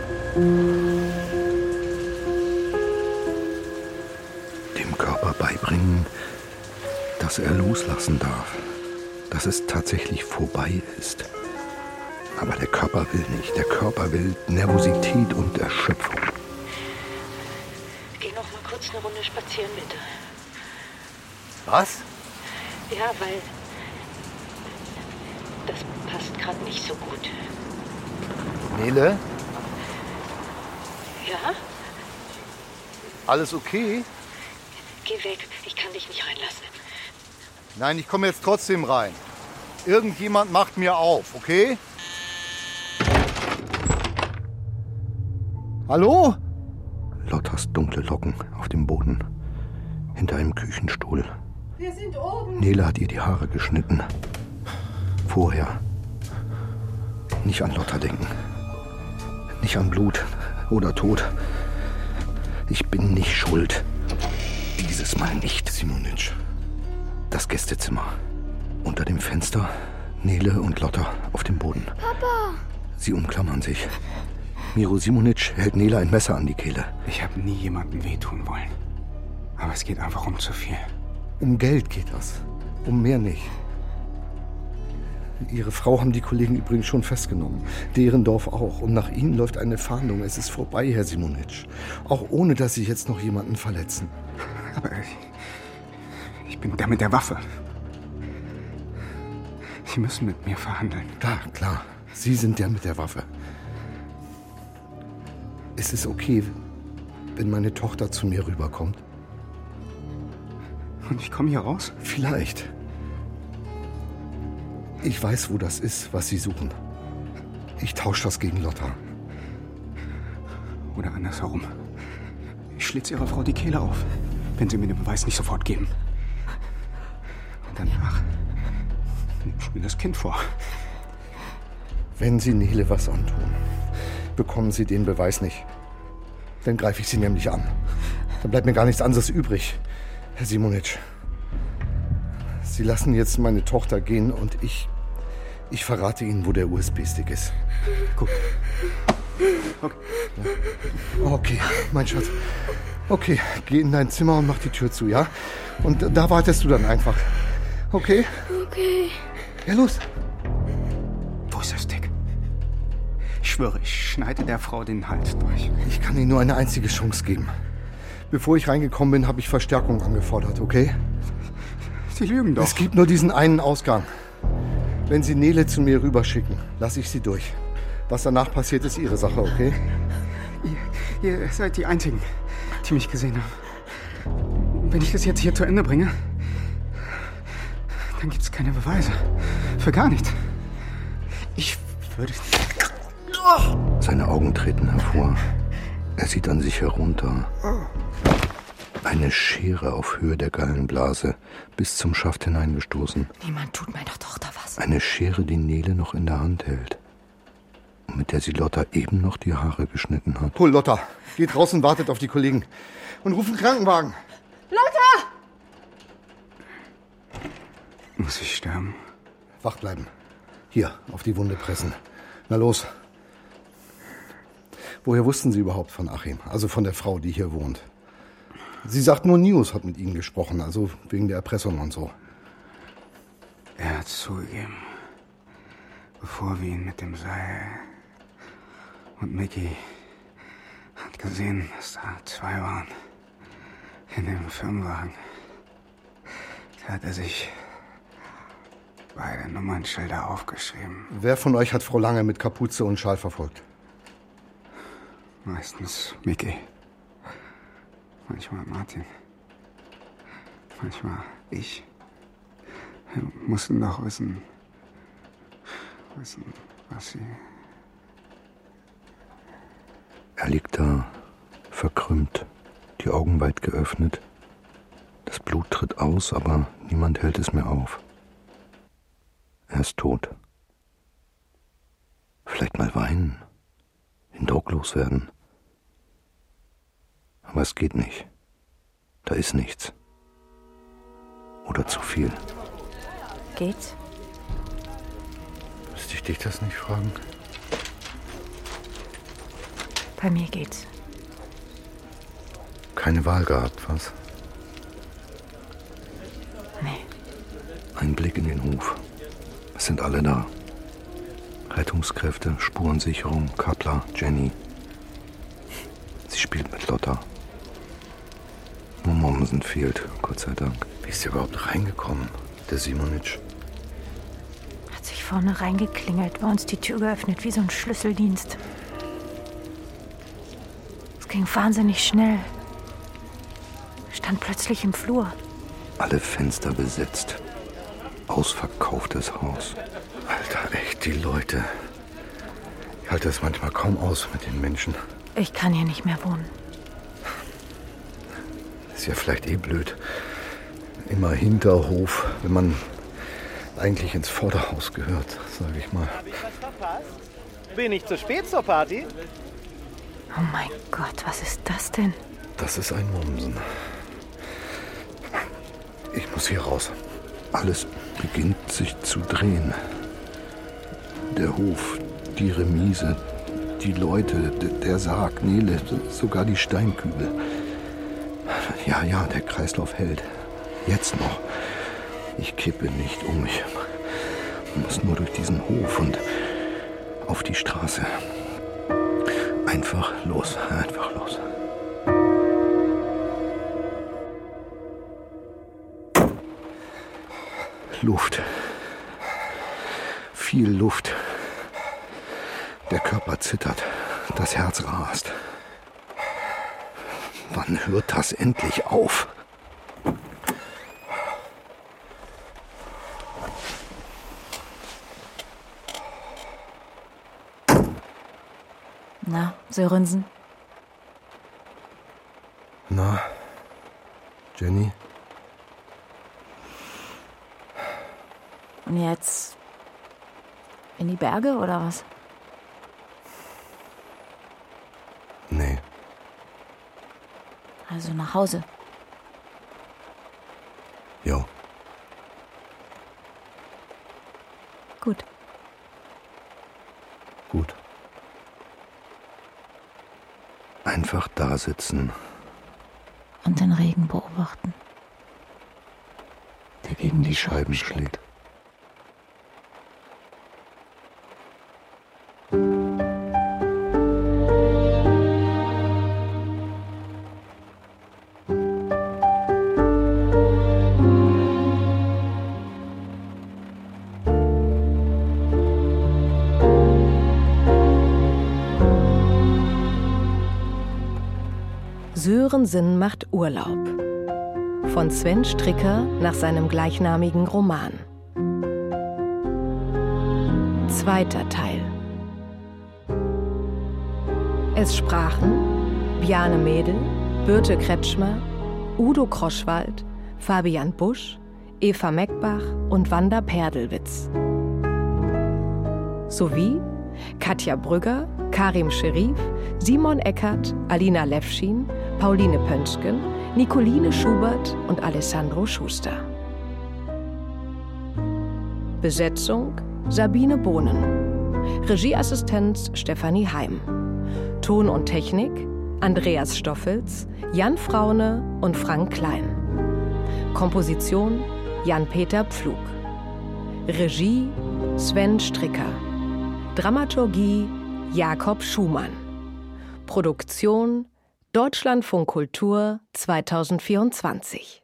Dem Körper beibringen, dass er loslassen darf. Dass es tatsächlich vorbei ist. Aber der Körper will nicht. Der Körper will Nervosität und Erschöpfung. Geh noch mal kurz eine Runde spazieren, bitte. Was? Ja, weil das passt gerade nicht so gut. Nele? Ja? Alles okay? Geh weg, ich kann dich nicht reinlassen. Nein, ich komme jetzt trotzdem rein. Irgendjemand macht mir auf, okay? Hallo? Lottas dunkle Locken auf dem Boden. Hinter einem Küchenstuhl. Wir sind oben. Nele hat ihr die Haare geschnitten. Vorher. Nicht an Lotta denken. Nicht an Blut oder Tod. Ich bin nicht schuld. Dieses Mal nicht, Simonitsch. Das Gästezimmer. Unter dem Fenster. Nele und Lotta auf dem Boden. Papa! Sie umklammern sich. Miro Simonitsch hält Nele ein Messer an die Kehle. Ich habe nie jemandem wehtun wollen. Aber es geht einfach um zu viel. Um Geld geht das. Um mehr nicht. Ihre Frau haben die Kollegen übrigens schon festgenommen. Derendorf auch. Und nach Ihnen läuft eine Fahndung. Es ist vorbei, Herr Simonitsch. Auch ohne, dass Sie jetzt noch jemanden verletzen. Aber ich bin da mit der Waffe. Sie müssen mit mir verhandeln. Klar. Sie sind der mit der Waffe. Ist es okay, wenn meine Tochter zu mir rüberkommt? Und ich komme hier raus? Vielleicht. Ich weiß, wo das ist, was Sie suchen. Ich tausche das gegen Lotta. Oder andersherum. Ich schlitze Ihrer Frau die Kehle auf, wenn Sie mir den Beweis nicht sofort geben. Und danach nehme ich mir das Kind vor. Wenn Sie Nele was antun, bekommen Sie den Beweis nicht. Dann greife ich Sie nämlich an. Dann bleibt mir gar nichts anderes übrig. Herr Simonitsch, Sie lassen jetzt meine Tochter gehen und ich verrate Ihnen, wo der USB-Stick ist. Gut. Okay, mein Schatz. Okay, geh in dein Zimmer und mach die Tür zu, ja? Und da wartest du dann einfach. Okay? Okay. Ja, los. Wo ist der Stick? Ich schwöre, ich schneide der Frau den Hals durch. Ich kann Ihnen nur eine einzige Chance geben. Bevor ich reingekommen bin, habe ich Verstärkung angefordert, okay? Sie lügen doch. Es gibt nur diesen einen Ausgang. Wenn Sie Nele zu mir rüberschicken, lasse ich sie durch. Was danach passiert, ist Ihre Sache, okay? Ihr seid die Einzigen, die mich gesehen haben. Wenn ich das jetzt hier zu Ende bringe, dann gibt es keine Beweise. Für gar nichts. Ich würde... Seine Augen treten hervor. Er sieht an sich herunter. Eine Schere auf Höhe der Gallenblase, bis zum Schaft hineingestoßen. Niemand tut meiner Tochter was. Eine Schere, die Nele noch in der Hand hält. Und mit der sie Lotta eben noch die Haare geschnitten hat. Hol Lotta. Geht raus und wartet auf die Kollegen. Und ruf einen Krankenwagen. Lotta! Muss ich sterben? Wach bleiben. Hier, auf die Wunde pressen. Na los. Woher wussten Sie überhaupt von Achim? Also von der Frau, die hier wohnt? Sie sagt nur, Nius hat mit Ihnen gesprochen, also wegen der Erpressung und so. Er hat zugegeben, bevor wir ihn mit dem Seil... Und Mickey hat gesehen, dass da 2 waren in dem Firmenwagen. Da hat er sich beide Nummernschilder aufgeschrieben. Wer von euch hat Frau Lange mit Kapuze und Schal verfolgt? Meistens Mickey. Manchmal Martin. Manchmal ich. Wir mussten doch wissen, was sie... Er liegt da, verkrümmt, die Augen weit geöffnet. Das Blut tritt aus, aber niemand hält es mehr auf. Er ist tot. Vielleicht mal weinen, den Druck loswerden. Aber es geht nicht. Da ist nichts. Oder zu viel. Geht's? Müsste ich dich das nicht fragen? Bei mir geht's. Keine Wahl gehabt, was? Nee. Ein Blick in den Hof. Es sind alle da. Rettungskräfte, Spurensicherung, Cutler, Jenny. Sie spielt mit Lotta. Nur Mommsen fehlt, Gott sei Dank. Wie ist sie überhaupt reingekommen, der Simonic? Hat sich vorne reingeklingelt, bei uns die Tür geöffnet, wie so ein Schlüsseldienst. Es ging wahnsinnig schnell. Stand plötzlich im Flur. Alle Fenster besetzt. Ausverkauftes Haus. Alter, echt, die Leute. Ich halte es manchmal kaum aus mit den Menschen. Ich kann hier nicht mehr wohnen. Ist ja vielleicht eh blöd. Immer Hinterhof, wenn man eigentlich ins Vorderhaus gehört, sage ich mal. Bin ich zu spät zur Party? Oh mein Gott, was ist das denn? Das ist ein Mommsen. Ich muss hier raus. Alles beginnt sich zu drehen. Der Hof, die Remise, die Leute, der Sarg, Nele, sogar die Steinkübel. Ja, der Kreislauf hält. Jetzt noch. Ich kippe nicht um. Ich muss nur durch diesen Hof und auf die Straße. Einfach los, einfach los. Luft. Viel Luft. Der Körper zittert. Das Herz rast. Wann hört das endlich auf? Na, Sörensen? Na, Jenny? Und jetzt in die Berge oder was? Nee. Also nach Hause. Jo. Gut. Gut. Einfach da sitzen. Und den Regen beobachten. Der gegen die Scheiben schlägt. Sörensen macht Urlaub. Von Sven Stricker nach seinem gleichnamigen Roman. 2. Teil. Es sprachen Bjarne Mädel, Birte Kretschmer, Udo Kroschwald, Fabian Busch, Eva Meckbach und Wanda Perdelwitz. Sowie Katja Brügger, Karim Scherif, Simon Eckert, Alina Lewschin, Pauline Pönschken, Nicoline Schubert und Alessandro Schuster. Besetzung Sabine Bohnen. Regieassistenz Stefanie Heim. Ton und Technik Andreas Stoffels, Jan Fraune und Frank Klein. Komposition Jan-Peter Pflug. Regie Sven Stricker. Dramaturgie Jakob Schumann. Produktion Deutschlandfunk Kultur 2024.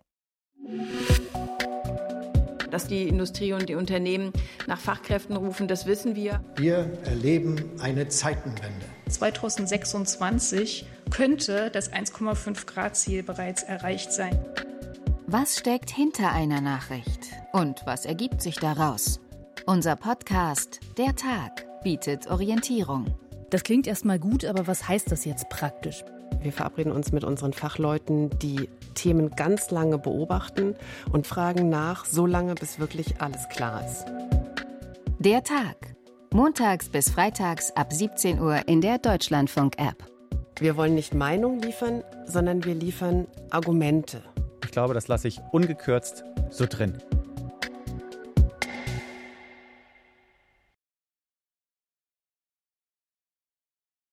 Dass die Industrie und die Unternehmen nach Fachkräften rufen, das wissen wir. Wir erleben eine Zeitenwende. 2026 könnte das 1,5-Grad-Ziel bereits erreicht sein. Was steckt hinter einer Nachricht? Und was ergibt sich daraus? Unser Podcast Der Tag bietet Orientierung. Das klingt erstmal gut, aber was heißt das jetzt praktisch? Wir verabreden uns mit unseren Fachleuten, die Themen ganz lange beobachten und fragen nach, so lange, bis wirklich alles klar ist. Der Tag. Montags bis freitags ab 17 Uhr in der Deutschlandfunk-App. Wir wollen nicht Meinung liefern, sondern wir liefern Argumente. Ich glaube, das lasse ich ungekürzt so drin.